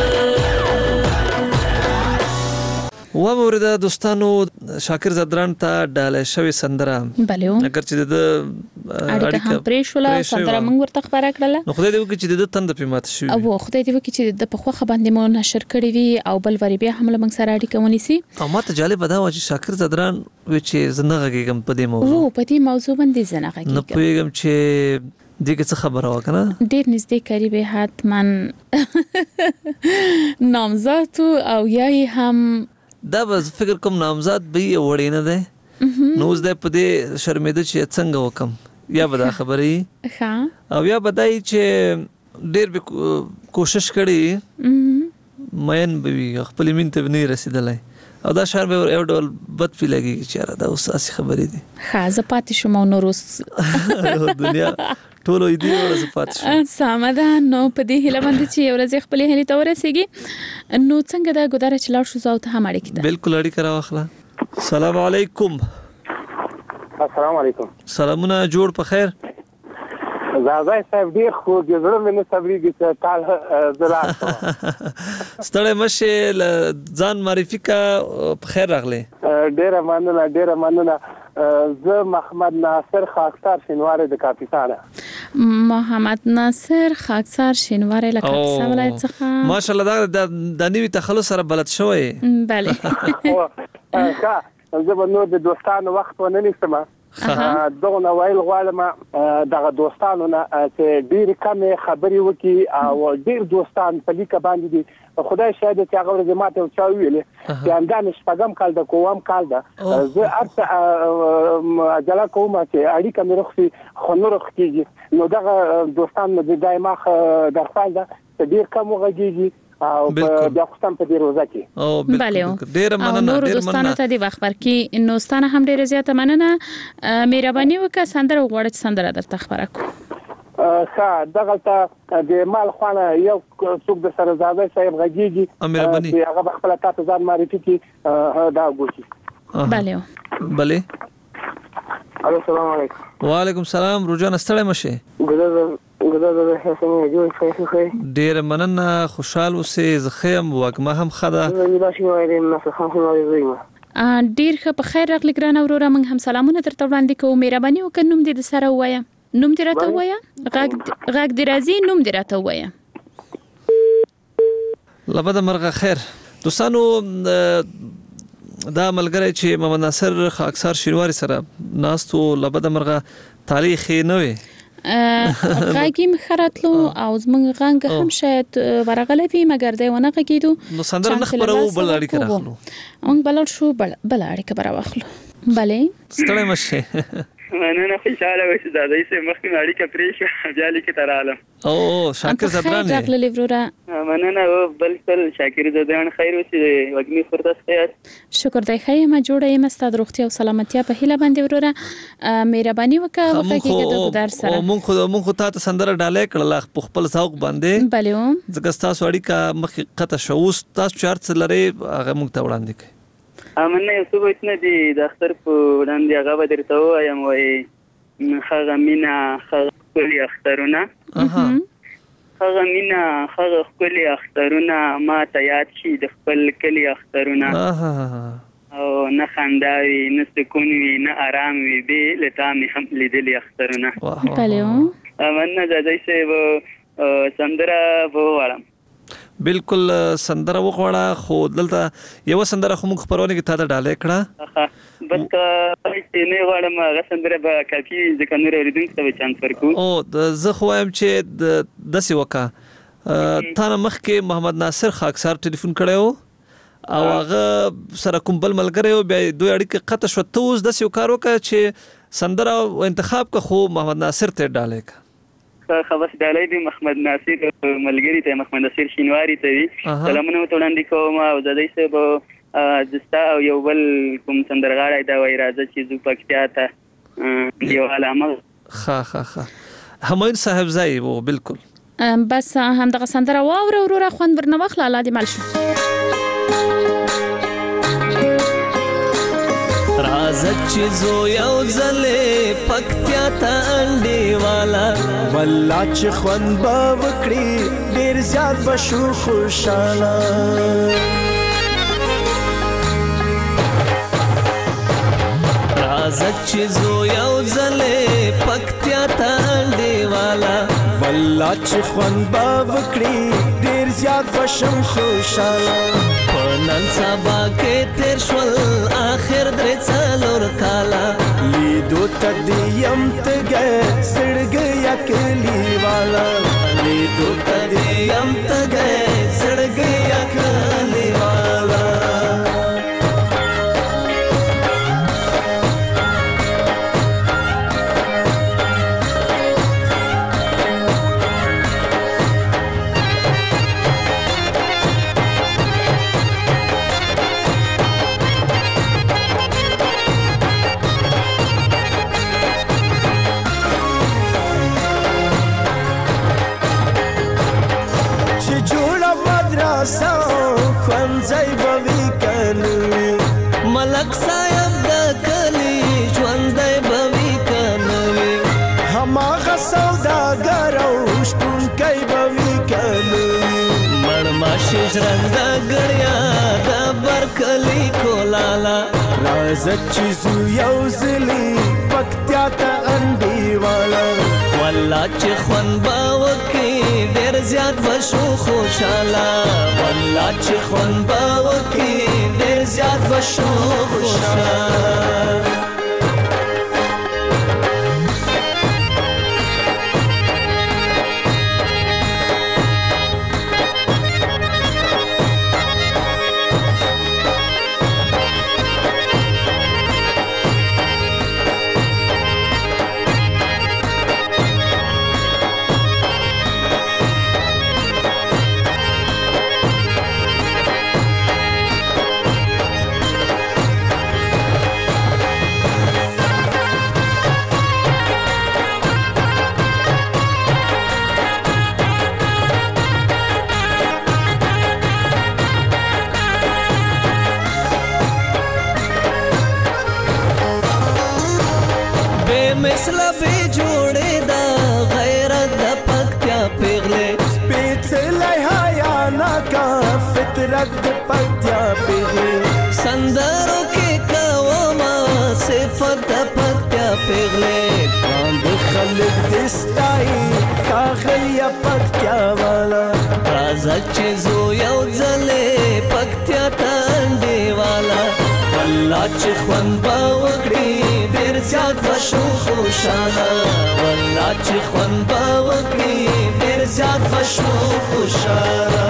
و مورد دوستانو شاکر زدران ته ډاله شوی سندره بله اگر چې د اړیکه هم پرېښوله سندره موږ ورته خپاره کړله نو خدای دې وکړي چې د تند پې ماته شوي او خدای دې وکړي چې د په خوښه باندې مو نشر کړي وي او بل وری بیا هم له موږ سره اړیکه ونیسي او ماته جالبه دا وه چې شاکر زدران وی چې زه نه غږېږم په دې موضوع په دې موضوع باندې زه نه غږېږم نه پوهېږم چې دې کې څه خبره وه که نه ډېر نږدې قریب حتما نامزاد او یا یې هم دا به فکر کوم نامزاد به یې وړې نه دی نو اوس دی په دې شرمېده چې څنګه وکم یا به دا خبره وي او یا به دا وي چې ډېر به کوشش کړی مین به وي خپلې مینې ته به نه وي رسېدلی او دا شعر به یو ډول بد پې لګېږي چې یاره دا اوس داسې خبرې دي ښه زه پاتې شوم او نور اوس دنیا ټولو ایدې وړه زه پاتې شوم سمه ده نو په دې هیله باندې چې یو ورځ خپلې هیلې ته ورسېږي نو څنګه ده ګودره چې لاړ شو زه او ته هم اړیکې ده بلکل اړیکه راواخله سلام علیکم السلام علیکم سلامونه جوړ په خیر زازای صاحب ډیر خو د زړه مې نه صبرېږي چې کال زه لاړ شم ستړی مشې ځان معرفي که په خیر راغلی ډېره مننه زه محمد ناصر خاکسار شینواری د کاپیسانه محمد ناصر خاکسار شینواری له کاپیسا ولایت څخه ماشاءالله د نوي تخلص سره بلد شوی بله ښه زه به نور د دوستانو وخت ونه نیسم دغه ویل غواړم دغه دوستانو نه چې ډېرې کمې خبرې وکړي او ډېر دوستان په لیکه باندې دي خدای شاید چې هغه ورځ ماته یو چا وویلې چې همدا مې شپږم کال ده کوم کال ده زه هر څه عجله کوم چې اړیکه مې رخ شي خو نه رخ کېږي نو دغه دوستان مې دایما درخواست ده چې ډېر کم وغږېږي او بیا خو هم په دې روزه کې بله او نور دوستانو ته دې وخت ورکړي نو ستانه هم ډېره زیاته مننه مهرباني وکړه سندره وغواړه چې سندره درته خپره کړو ښه دغلته د مال خوانه یو څوک د سره زاده صاحب غږیږي چې هغه به خپله تاته ځان معرفي کړي دا وګوري بله الو السلام علیکم وعلیکم السلام روجان ستړی مشې ډېره مننه خوشحال اوسې زه ښه یم وږمه هم ښه ده ډېر ښه په خیر راغلې ګرانه وروره موږ هم سلامونه درته وړاندې کوو مهرباني وکړه نوم دې د سره ووایه نوم دې راته ووایه غږ دې راځي نوم دې راته ووایه له بده مرغه خیر دوستانو دا ملګری چې محمد ناصر خاکسار شینواری سره ناست و له بده مرغه تاریخ یې نه وي غږ یې خراتلو او زموږ غږ هم شاید ورغلی وي مګر دی ونه غږېدو نو سندره نه خپروو بل اړیکه راخلو موږ بل شو بل اړیکه به راواخلو بله ستړی مشې مننه خوشاله و چې زادای سه مخکې اړیکه پرې شو بیا لیک ته رالم او شاکر زدران راغلی وروره مننه بلکل شاکر زدران خیر اوسې وګمی فرصت خیر شکر دی خیر ما جوړه یم ستاسو روغتیا او سلامتیا په هیله باندې وروره مهرباني وکړه وکړه د ګدار سره مونږ خو تاسو سندره ډالې کړل خپل ذوق باندې بله ځکه تاسو اړیکه مخکې قطع شو اوس تاسو چارت لري هغه مونږ ته وړاندې کړئ مننه یو څه وښنه دي د اختر په وړاندې هغه به درته ووایم وایي هغه مینه هغه ښکلي اخترونه هغه مینه هغه ښکلي اخترونه ما ته یاد شي د خپل کلي اخترونه او نه خندا وي نه سکون وي نه آرام وي بې له تا مې هم لیدلي اخترونه مننه زادی صاحب سندره به وواړم بالکل سندره وغواړه خو دلته یو سندره خو موږ خبرونه کې تا ته ډالې کړه بس چې نه غواړم هغه سندره به کافي ځکه نور اوریدونکو ته به چانس ورکو او زه خو وایم چې داسې وکړه تا نه مخکې محمد ناصر خاکسار ټلیفون کړی و او هغه سره کوم بل ملګری و بیا دوی اړیکې قطع شوه ته اوس داسې یو کار وکړه چې سندره انتخاب که خو محمد ناصر ته ډالې کړه خبر ډالۍ دی محمد ناصر ملګری ته محمد ناصر شینواری ته وی سلامونه وړاندې کوم او زادی صاحب دستا او یو بل کوم سندرغاړی دا وای راځي چې زو پکتیا ته یو علامه همایون صاحب زای وو بالکل بس هم دغه سندره واوره وروره خوند ورنه واخله الله دې مل شو رازت چې زو یو ځلې پکتیا ته انډې والا والله چې خوند به وکړي ډېر زیات به شو خوشاله رازت چې زو یو ځلې پکتیا ته انډې والا والله چې خوند به وکړي ډېر زیات به شم خوشاله نن سبا کې تیر شول آخر درې څلور کاله لیدو ته دې یم تږی زړګی کلی والا لیدو ته دې یم تږی زړګی کلی والا خوانځای بوي کنوي ملک صاحب د کلی ژوندۍ بوي کنوي هماغه سوداګر او شپونکی بوي کنوي مړماشي ژرنده ګړیا د برکلی کولالا راځه چې زو یو ځلې پکتیا ته انډې والا والله چې خوند به وکړي ډېر زیات به شو خوشاله والله چې خوند به وکړي ډېر زیات به شو خوشاله مثلا به جوړې دا غیرت د پکتیا پیغلې سپېڅلې حیا ناکا فطرت د پکتیا پیغلې سندرو کې کوما صفت د پکتیا پیغلې باند خلک دستای کاغلیا پکتیا والا راځه چې زو یو ځلې پکتیا ته انډې والا والله چې خوند به وکړي ډېر زیات به شو خوشاله والله چې خوند به وکړي ډېر زیات به شو خوشاله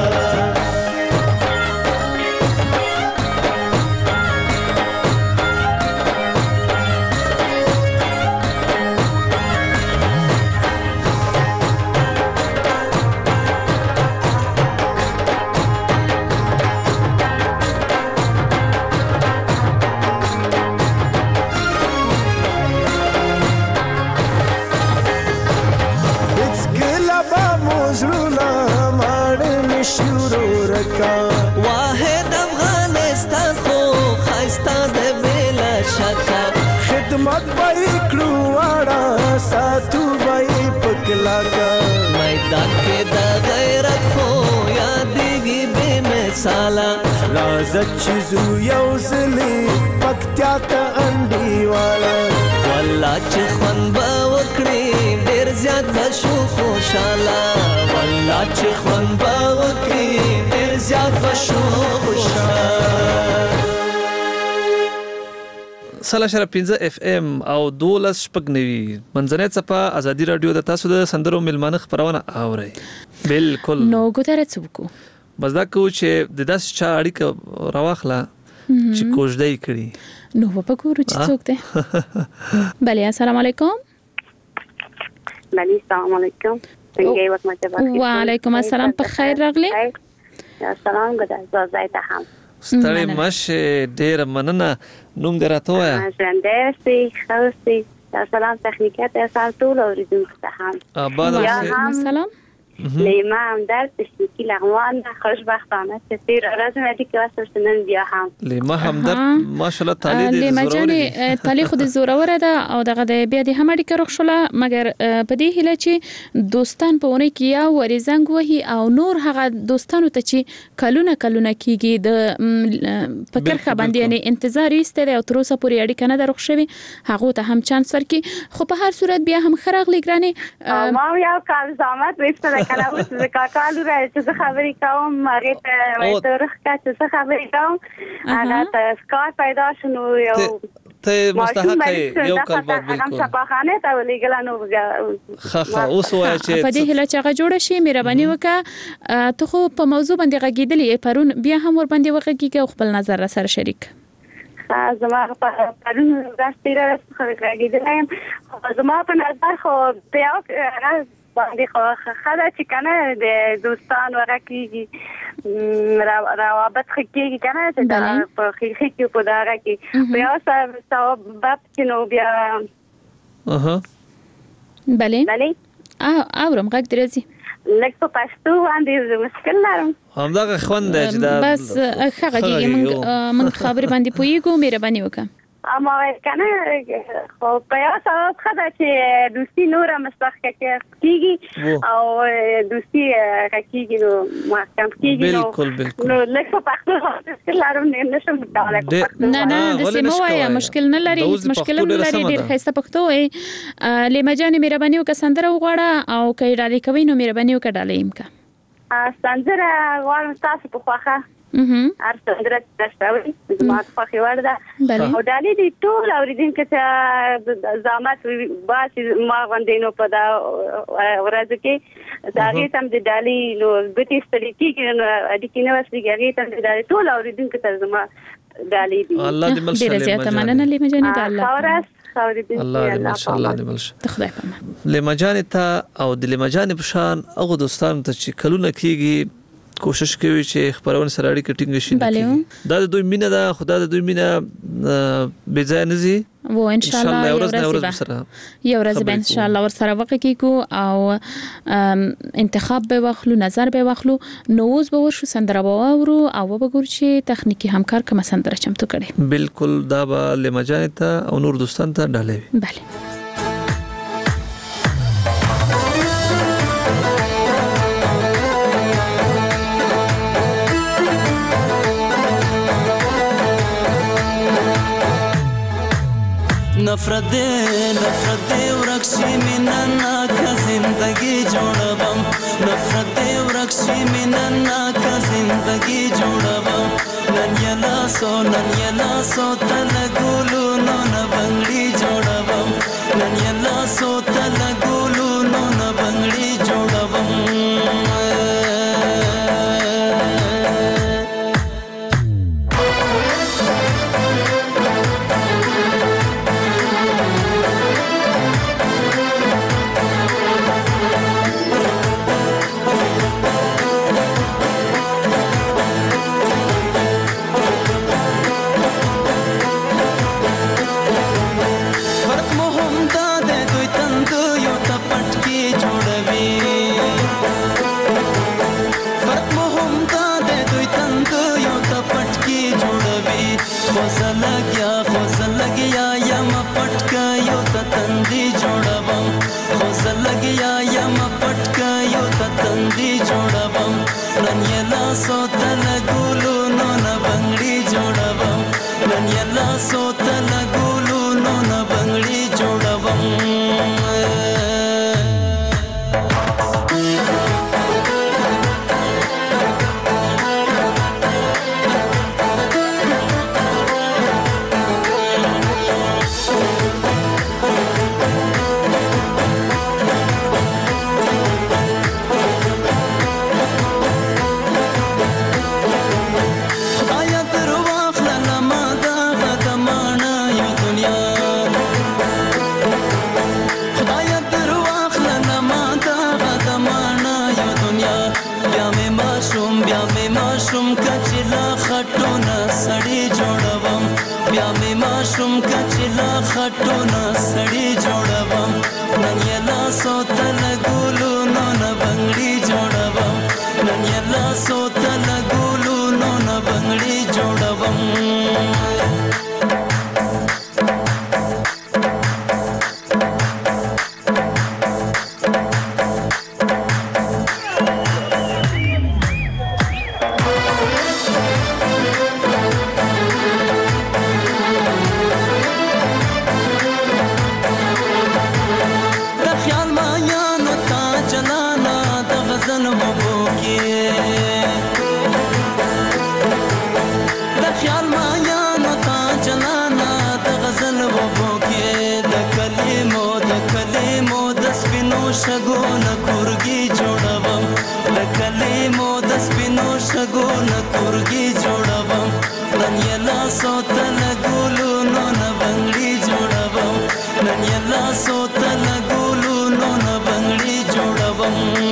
زړونه ماړه نشورو رکا واحد افغانستان خو خایستا د بلا شکا خدمت بای کړو واړه ساتو بای پکلا کا میدان کې د غیرت خو یادېږي بے مثاله رازت چیزو یو زلی پکتیا ته انډیواله والله چې خوند به وکړي ډېر زیات به شو خوشحاله والله چې خوند به وکړي ډېر زیات به شو خوشحاله سلا شر 15 اف ام او 12 شپږ نوي منځنۍ صفه ازادي رادیو د تاسو د سندرو ملمانه خبرونه اوري بالکل نو ګوتره څوک بس دا کو چې د داس چا اړیکه راوخله چې کوژدې کړي نو په ګورو چې څوک ده بله السلام علیکم بله السلام علیکم څنګه یو وخت وعلیکم السلام په خیر راغلی السلام ګډه زایته هم ستړي مشه ډېر مننه نوم دې راته وایا ژوندې سي خوسي سلام تخنیکات اصل ټول اوریدونکو ته هم سلام لیما هم در تشنیکی لغوان خوشبختانه چې تیر ورځ مې دې کې واسطه نن بیا هم لیما هم در ماشاءالله تعالی دې لیما جانې تعالی خو دې زوروره ده او دغه د بیا دې هم اړیکه روښله مګر په دې هیله چې دوستان په ونه کې یا ورې زنګ وهي او نور هغه دوستانو ته چې کلونه کیږي د فکر باندې یعنی انتظار ایسته او تر اوسه پورې اړیکه نه ده روښوي هغه ته هم چانس ورکړي خو په هر صورت بیا هم خراغلی ګرانې ما یو کال زحمت وسته کله اوس د کاکالو راځي چې خبرې کوم هغه ته وایي ترخ چې خبرې کوم هغه ته سکار پیدا شنو یو ته مستحق یو کال بعد بالکل هم صفاخانه ته ولېګلانو خخه اوس وایي چې په دې هله چې هغه جوړ شي مهرباني وکړه ته خو په موضوع باندې غږیدلې پرون بیا هم ور باندې وغږیږي او خپل نظر سره شریک زما په پرون راستي راغېدلم زما په نظر خو بیا باندې خو خاله چې کنه د دوستان ورکیږي روابط خکېږي کنه چې دا په خېخې کې په دغه کې بیا سبب چې نو بیا بله اورم غږ درځي لکه په پښتو باندې مشکل لرم همدغه خوند چې دا بس خغږی موږ خبرې باندې پوېګو مهرباني وکړه اما کنه خو په یو سبب خدا چې دوستي نور مستحق کېږي او دوستي کېږي نو محکم کېږي بالکل نو لکه پښتو مشکل لرم نشم کولای نه د سیمه وایا مشکل نه لري مشکل نه لري ډیر ښه پښتو وي لیما جانې مهرباني وکړه سندره وغواړه او کای ډالې کوي نو مهرباني وکړه ډالې امکا سندره غواړم تاسو په خوخه هر سندره تاسو زما خوخي ورده او دالي دي ټول اوریدونکو ته زحمت باسي ما غوندینو په دا ورځ کې دا غي تم د دالي نو ګټي ستړي کیږي نو اډیکې نو وسې غي تم د دالي ټول اوریدونکو ته زما دالي دي الله دې ملشه ډیره زیاته مننه لیما جانې د الله الله دې ملشه الله دې ملشه لیما جانې ته او د لیما جانې په شان هغه دوستانو ته چې کلونه کیږي کوشش کوي چې خبرونه سره اړیکه ټینګ شي دا د دوی مینه ده خدا د دوی مینه به ځای نه زی و ان شاء الله یو ورځ به ان شاء الله ور سره وکړو او انتخاب به واخلو نظر به واخلو نو اوس به ورشو سندره باورو او به ګور چې تخنیکی همکار کوم سندره چمتو کړي بالکل دا به لمجانه ته او نور دوستان ته ډالې بله نفرت دے ورکشی مننا کا زندگی جوړبم نفرت دے ورکشی مننا کا زندگی جوړبم نن یلا سو تل ګولو نو نه بنگړي جوړبم نن یلا سو تل ګولو نو نه بنگړي جوړبم بنگړي جوړوم نن یې لاسو ته لګولو نو نه بنگړي جوړوم نن یې لاسو ته لګولو نو نه بنگړي جوړوم ماشوم کچلا خټونه سړی جوړوم بیا مې ماشوم کچلا خټونه سړی جوړوم نن یې لاسو ته لګولو نو نه بنگړي جوړوم نن یې لاسو ته لګولو نو نه بنگړي جوړوم شګونه کورګي جوړوم د کلمو د سپینو شګونه کورګي جوړوم نن یې لاسو ته لګولو نو نه بنگړي جوړوم نن یې لاسو ته لګولو نو نه بنگړي جوړوم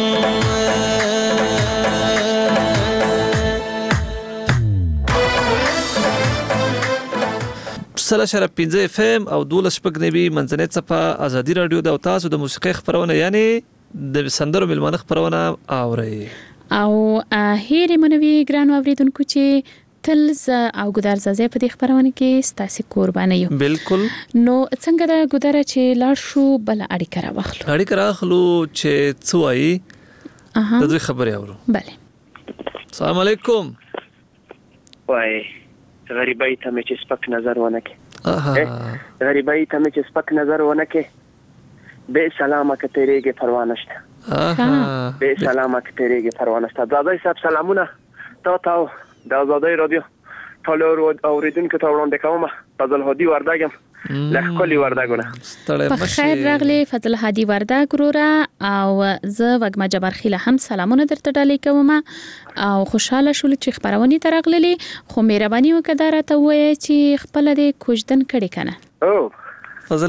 سلا شرف 15 اف ام او 12 شپږ نوي منځنۍ صفه ازادي رادیو د تاسو د موسیقي خبرونه یعنی د سندرو ملمانه خبرونه اوري او هیره منوي ګران اوریدونکو چې تل او ګدار زازه په دې خبرونه کې ستاسو قرباني یو بالکل نو څنګه د ګدار چې لاړ شو بل اړیکه راخلو چې څوای د دوی خبرې اورو bale السلام علیکم وای غریبای ته مې چې سپک نظر ونه کې غریبای ته مې چې سپک نظر ونه کې به سلامه که تیرېږي پروا نشته به سلامه که تیرېږي پروا نشته دادای صاحب سلامونه تا د آزادۍ رادیو ټول اوریدونکو ته وړاندې کوم فضل هادي وردګم لکلی وردګونه په خیر راغلی فضل هادي وردګ وروره او زه وګما جبر خیله هم سلامونه درته ډالې کوم او خوشاله شول چې خبرونه ترغللې خو مهرباني وکړه راته وایي چې خپل دې کوژدن کړي کنه او فضل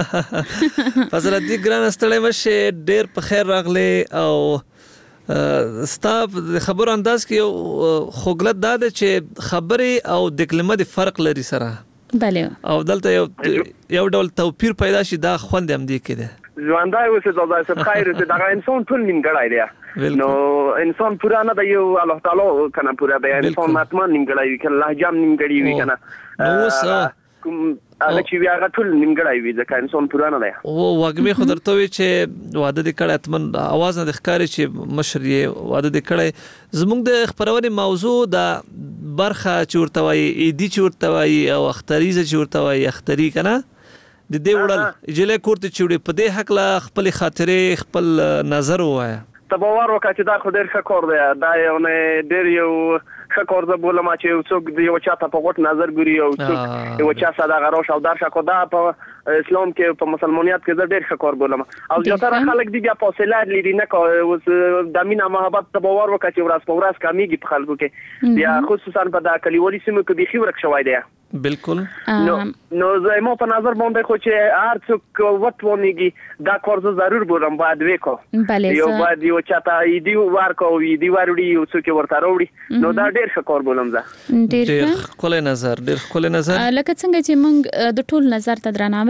دې ګران استړی مشه ډېر په خیر راغلی او ستاب خبر انداز کې خوګلت داده چې خبري او د کلمې د فرق لري سره بله او دلته یو ډول توپیر پیدا شي دا خوند هم دی کېده ژوندای اوسه د ځای خیر ته دا انسان ټول نیمګړی دی نو انسان پورا نه دی الله تعالی کنه پورا دی انسان ماتمان نیمګړی وي کنه لهجه نیمګړی وي کنه نو کوم هغه چې هغه ټول نیمګړی وي ځکه انسان پورا نه دی او وګمه خو درته وی چې واده د کړه اتمن आवाज نه د ښکاری چې مشر یې واده د کړه زموږ د خبرونه موضوع د برخه چورتوي ایدی چورتوي او اختریزه چورتوي اختری کنه د دې وړل اجله کوړه چوړي په دې حق لا خپل خاطره خپل نظر وایا تبوار وکړه چې دا خو ډېر ښه کار دی دا یو نه ډېر یو ښه کار زه بولم چې یو څوک د یو چا ته په غوټ نظر ګوري او څوک یو چا ساده غراش او درشه کو دا په اسلام کې په مسلمانیت کې زه ډېر ښه کار بولم او زیاتره خلک دي بیا فاصله لري نه اوس د مینا محبت تبوار وکړه چې ورځ په ورځ کمیږي په خلکو کې بیا خصوصا په دا کلیوالي سیمو کې بيخي ورک شوی دی بالکل نو زه مو په نظر باندې خو چې هر څوک وټونیږي دا کار زه ضرور بولم باید وکړو یو باید یو چاته دی ورکو دی وروړي یو څوک ورته وروړي نو دا ډېر ښه کار بولم زه ډېر خپل نظر لکه څنګه چې موږ د ټول نظر ته درناوی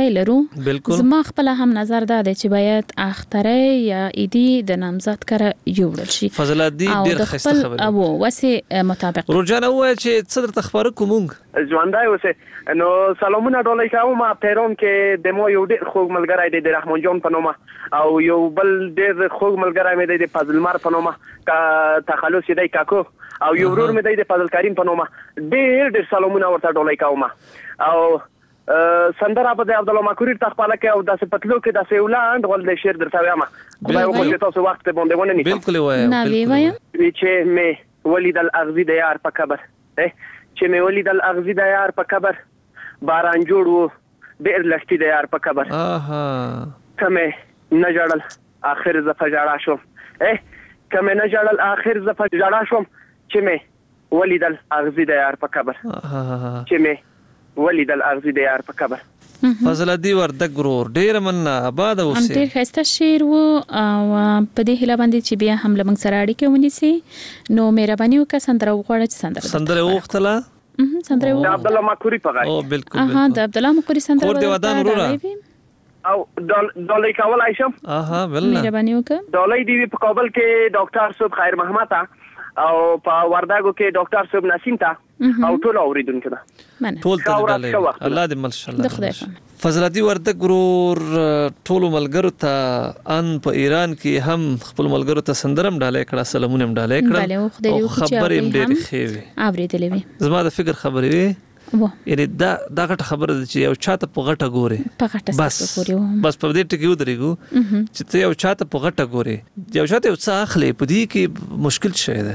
درناوی لرو زما خپل هم نظر دا دی چې باید اختره یا ایدی د نامزد کړه یوړل شي. فضل الدین ډیر ښه خبره او وسه مطابق روجانه وای چې صدر تخبر کومونګ ژوندای اوسه نو سلامونه ډولای کوم پیرون کې د مو یو ډیر خوږ ملګری دی د رحمان جان په نومه او یو بل ډیر خوږ ملګری مې دی د فضل مر په نومه کا تخلص دی کاکو او یو ورور مې دی د فضل کریم په نومه ډیر سلامونه ورته ډولای کوم او سندره په عبد الله مکوری تخپاله کې او د پتلو کې د سیولاند ول د شعر درته وایم خدای وکړي تاسو وخت ته باندې ونه نیسم بالکل وایم نه وایم چې مې ولید الاغزی د یار په قبر چې مې ولید الاغزی د یار په قبر باران جوړو ډیر لښتي د یار په قبر کمه نه جړل اخر ز فجاړه شوم کمه نه جړل اخر ز فجاړه شوم چې مې ولید الاغزی د یار په قبر چې مې ولید الاغزی د یار په قبر. فضل الدین وردګ ګرور ډیر مننه آباد اوسه ډیر خسته شعر وو او په دې هله باندې چې بیا هم لمنګ سره اړیکه ونیسي نو مهرباني وکړه سندره وغواړه سندره وختله سندره د عبد الله مکوری په غږ او بالکل د عبد الله مکوری سندره ور دی ودان ورو او دولای کول عائشم مهرباني وکړه دولای دی په کابل کې ډاکټر صاحب خیر محمد او په وردګو کې ډاکټر صاحب نسیم ته او ټول اوریدونکو ته ټول ته ډالې الله دې ماشاءالله فضل الدین وردګ ګرور ټول ملګرو ته ان په ایران کې هم خپل ملګرو ته سندرم ډالې کړه سلامونه ډالې کړه او خبرې ډېرې ښې اوریدلې وي زما د فکر خبرې وي یعنی دا غټه خبره ده چې یو چاته په غټه ګوري بس په دې ټکی ودرېګو چې ته یو چاته په غټه ګوري یو چاته یو څه اخلي په دې کې مشکل شي ده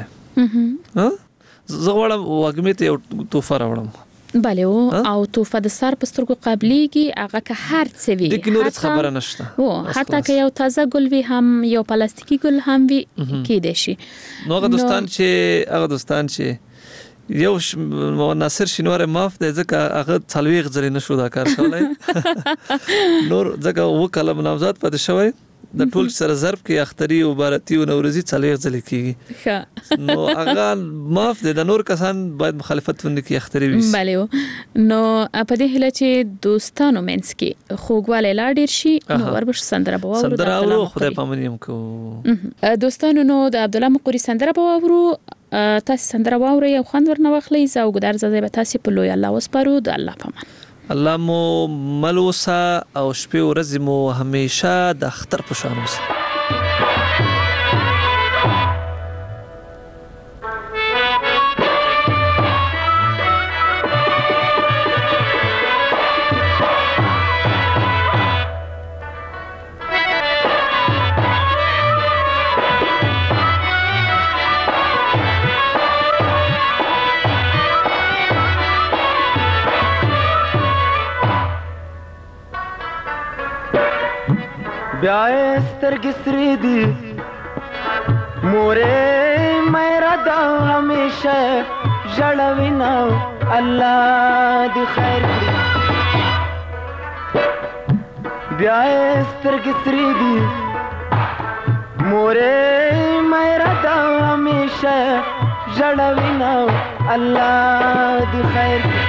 زه غواړم وګمې ته یو توفه راوړم بله او توفه د سر په سترګو قبليږي هغه که هر څه وي د نور خبره نشته حتی که یو تازه ګل وي هم یو پلاستیکي ګل هم وي کېدای شي نو هغه دوستان چې یو ناصر شینوار معاف دی ځکه هغه څلويغ ځلې نشو دا کار کولای نور ځکه و کلم نامزاد پاتې شوی د ټول سره ضرب کې اختری او بارتی او نورزي څلويغ ځلې کیږي نو هغه معاف دی د نور کسان باید مخالفت ونه کوي اختری وي بله نو په دې هله چې دوستانو منځ کې خوګواله لا ډیر شي نو وربش سندره بواورو سندره او خدای پامنیم کو دوستانو نو د عبد الله مقری سندره بواورو تاسو سندره واوري او خوند ورنه واخلئ زو ګدار زده به تاسو په لوی الله وسپارو د الله پامان الله مو ملوسا او شپه ورځ مو همیشه د اختر په شان اوسه بیائے سترګې سرې دي مورې مېرا دا همیشه ژړوي نو الله دې خیر کړي بیائے سترګې سرې دي مورې مېرا دا همیشه ژړوي نو الله دې خیر کړي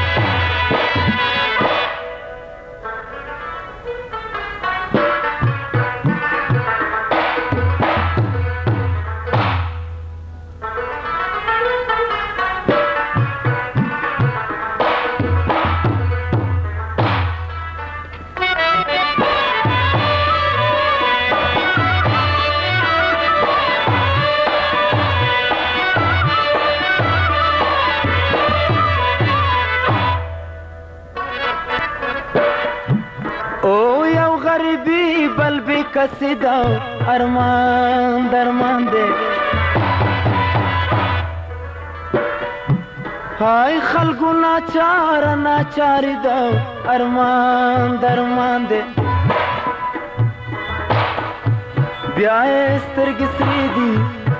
کسیدا ارمان درمان دے ہائے خلقو ناچاری دا ارمان درمان دے بیائے سترګې سرې دي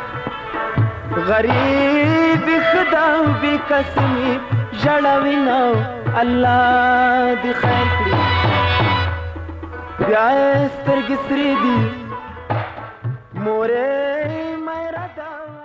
غریب خدا بی قسمی ژړوي نو الله دې خیر کړي بیائے سترګې سرې دي مورې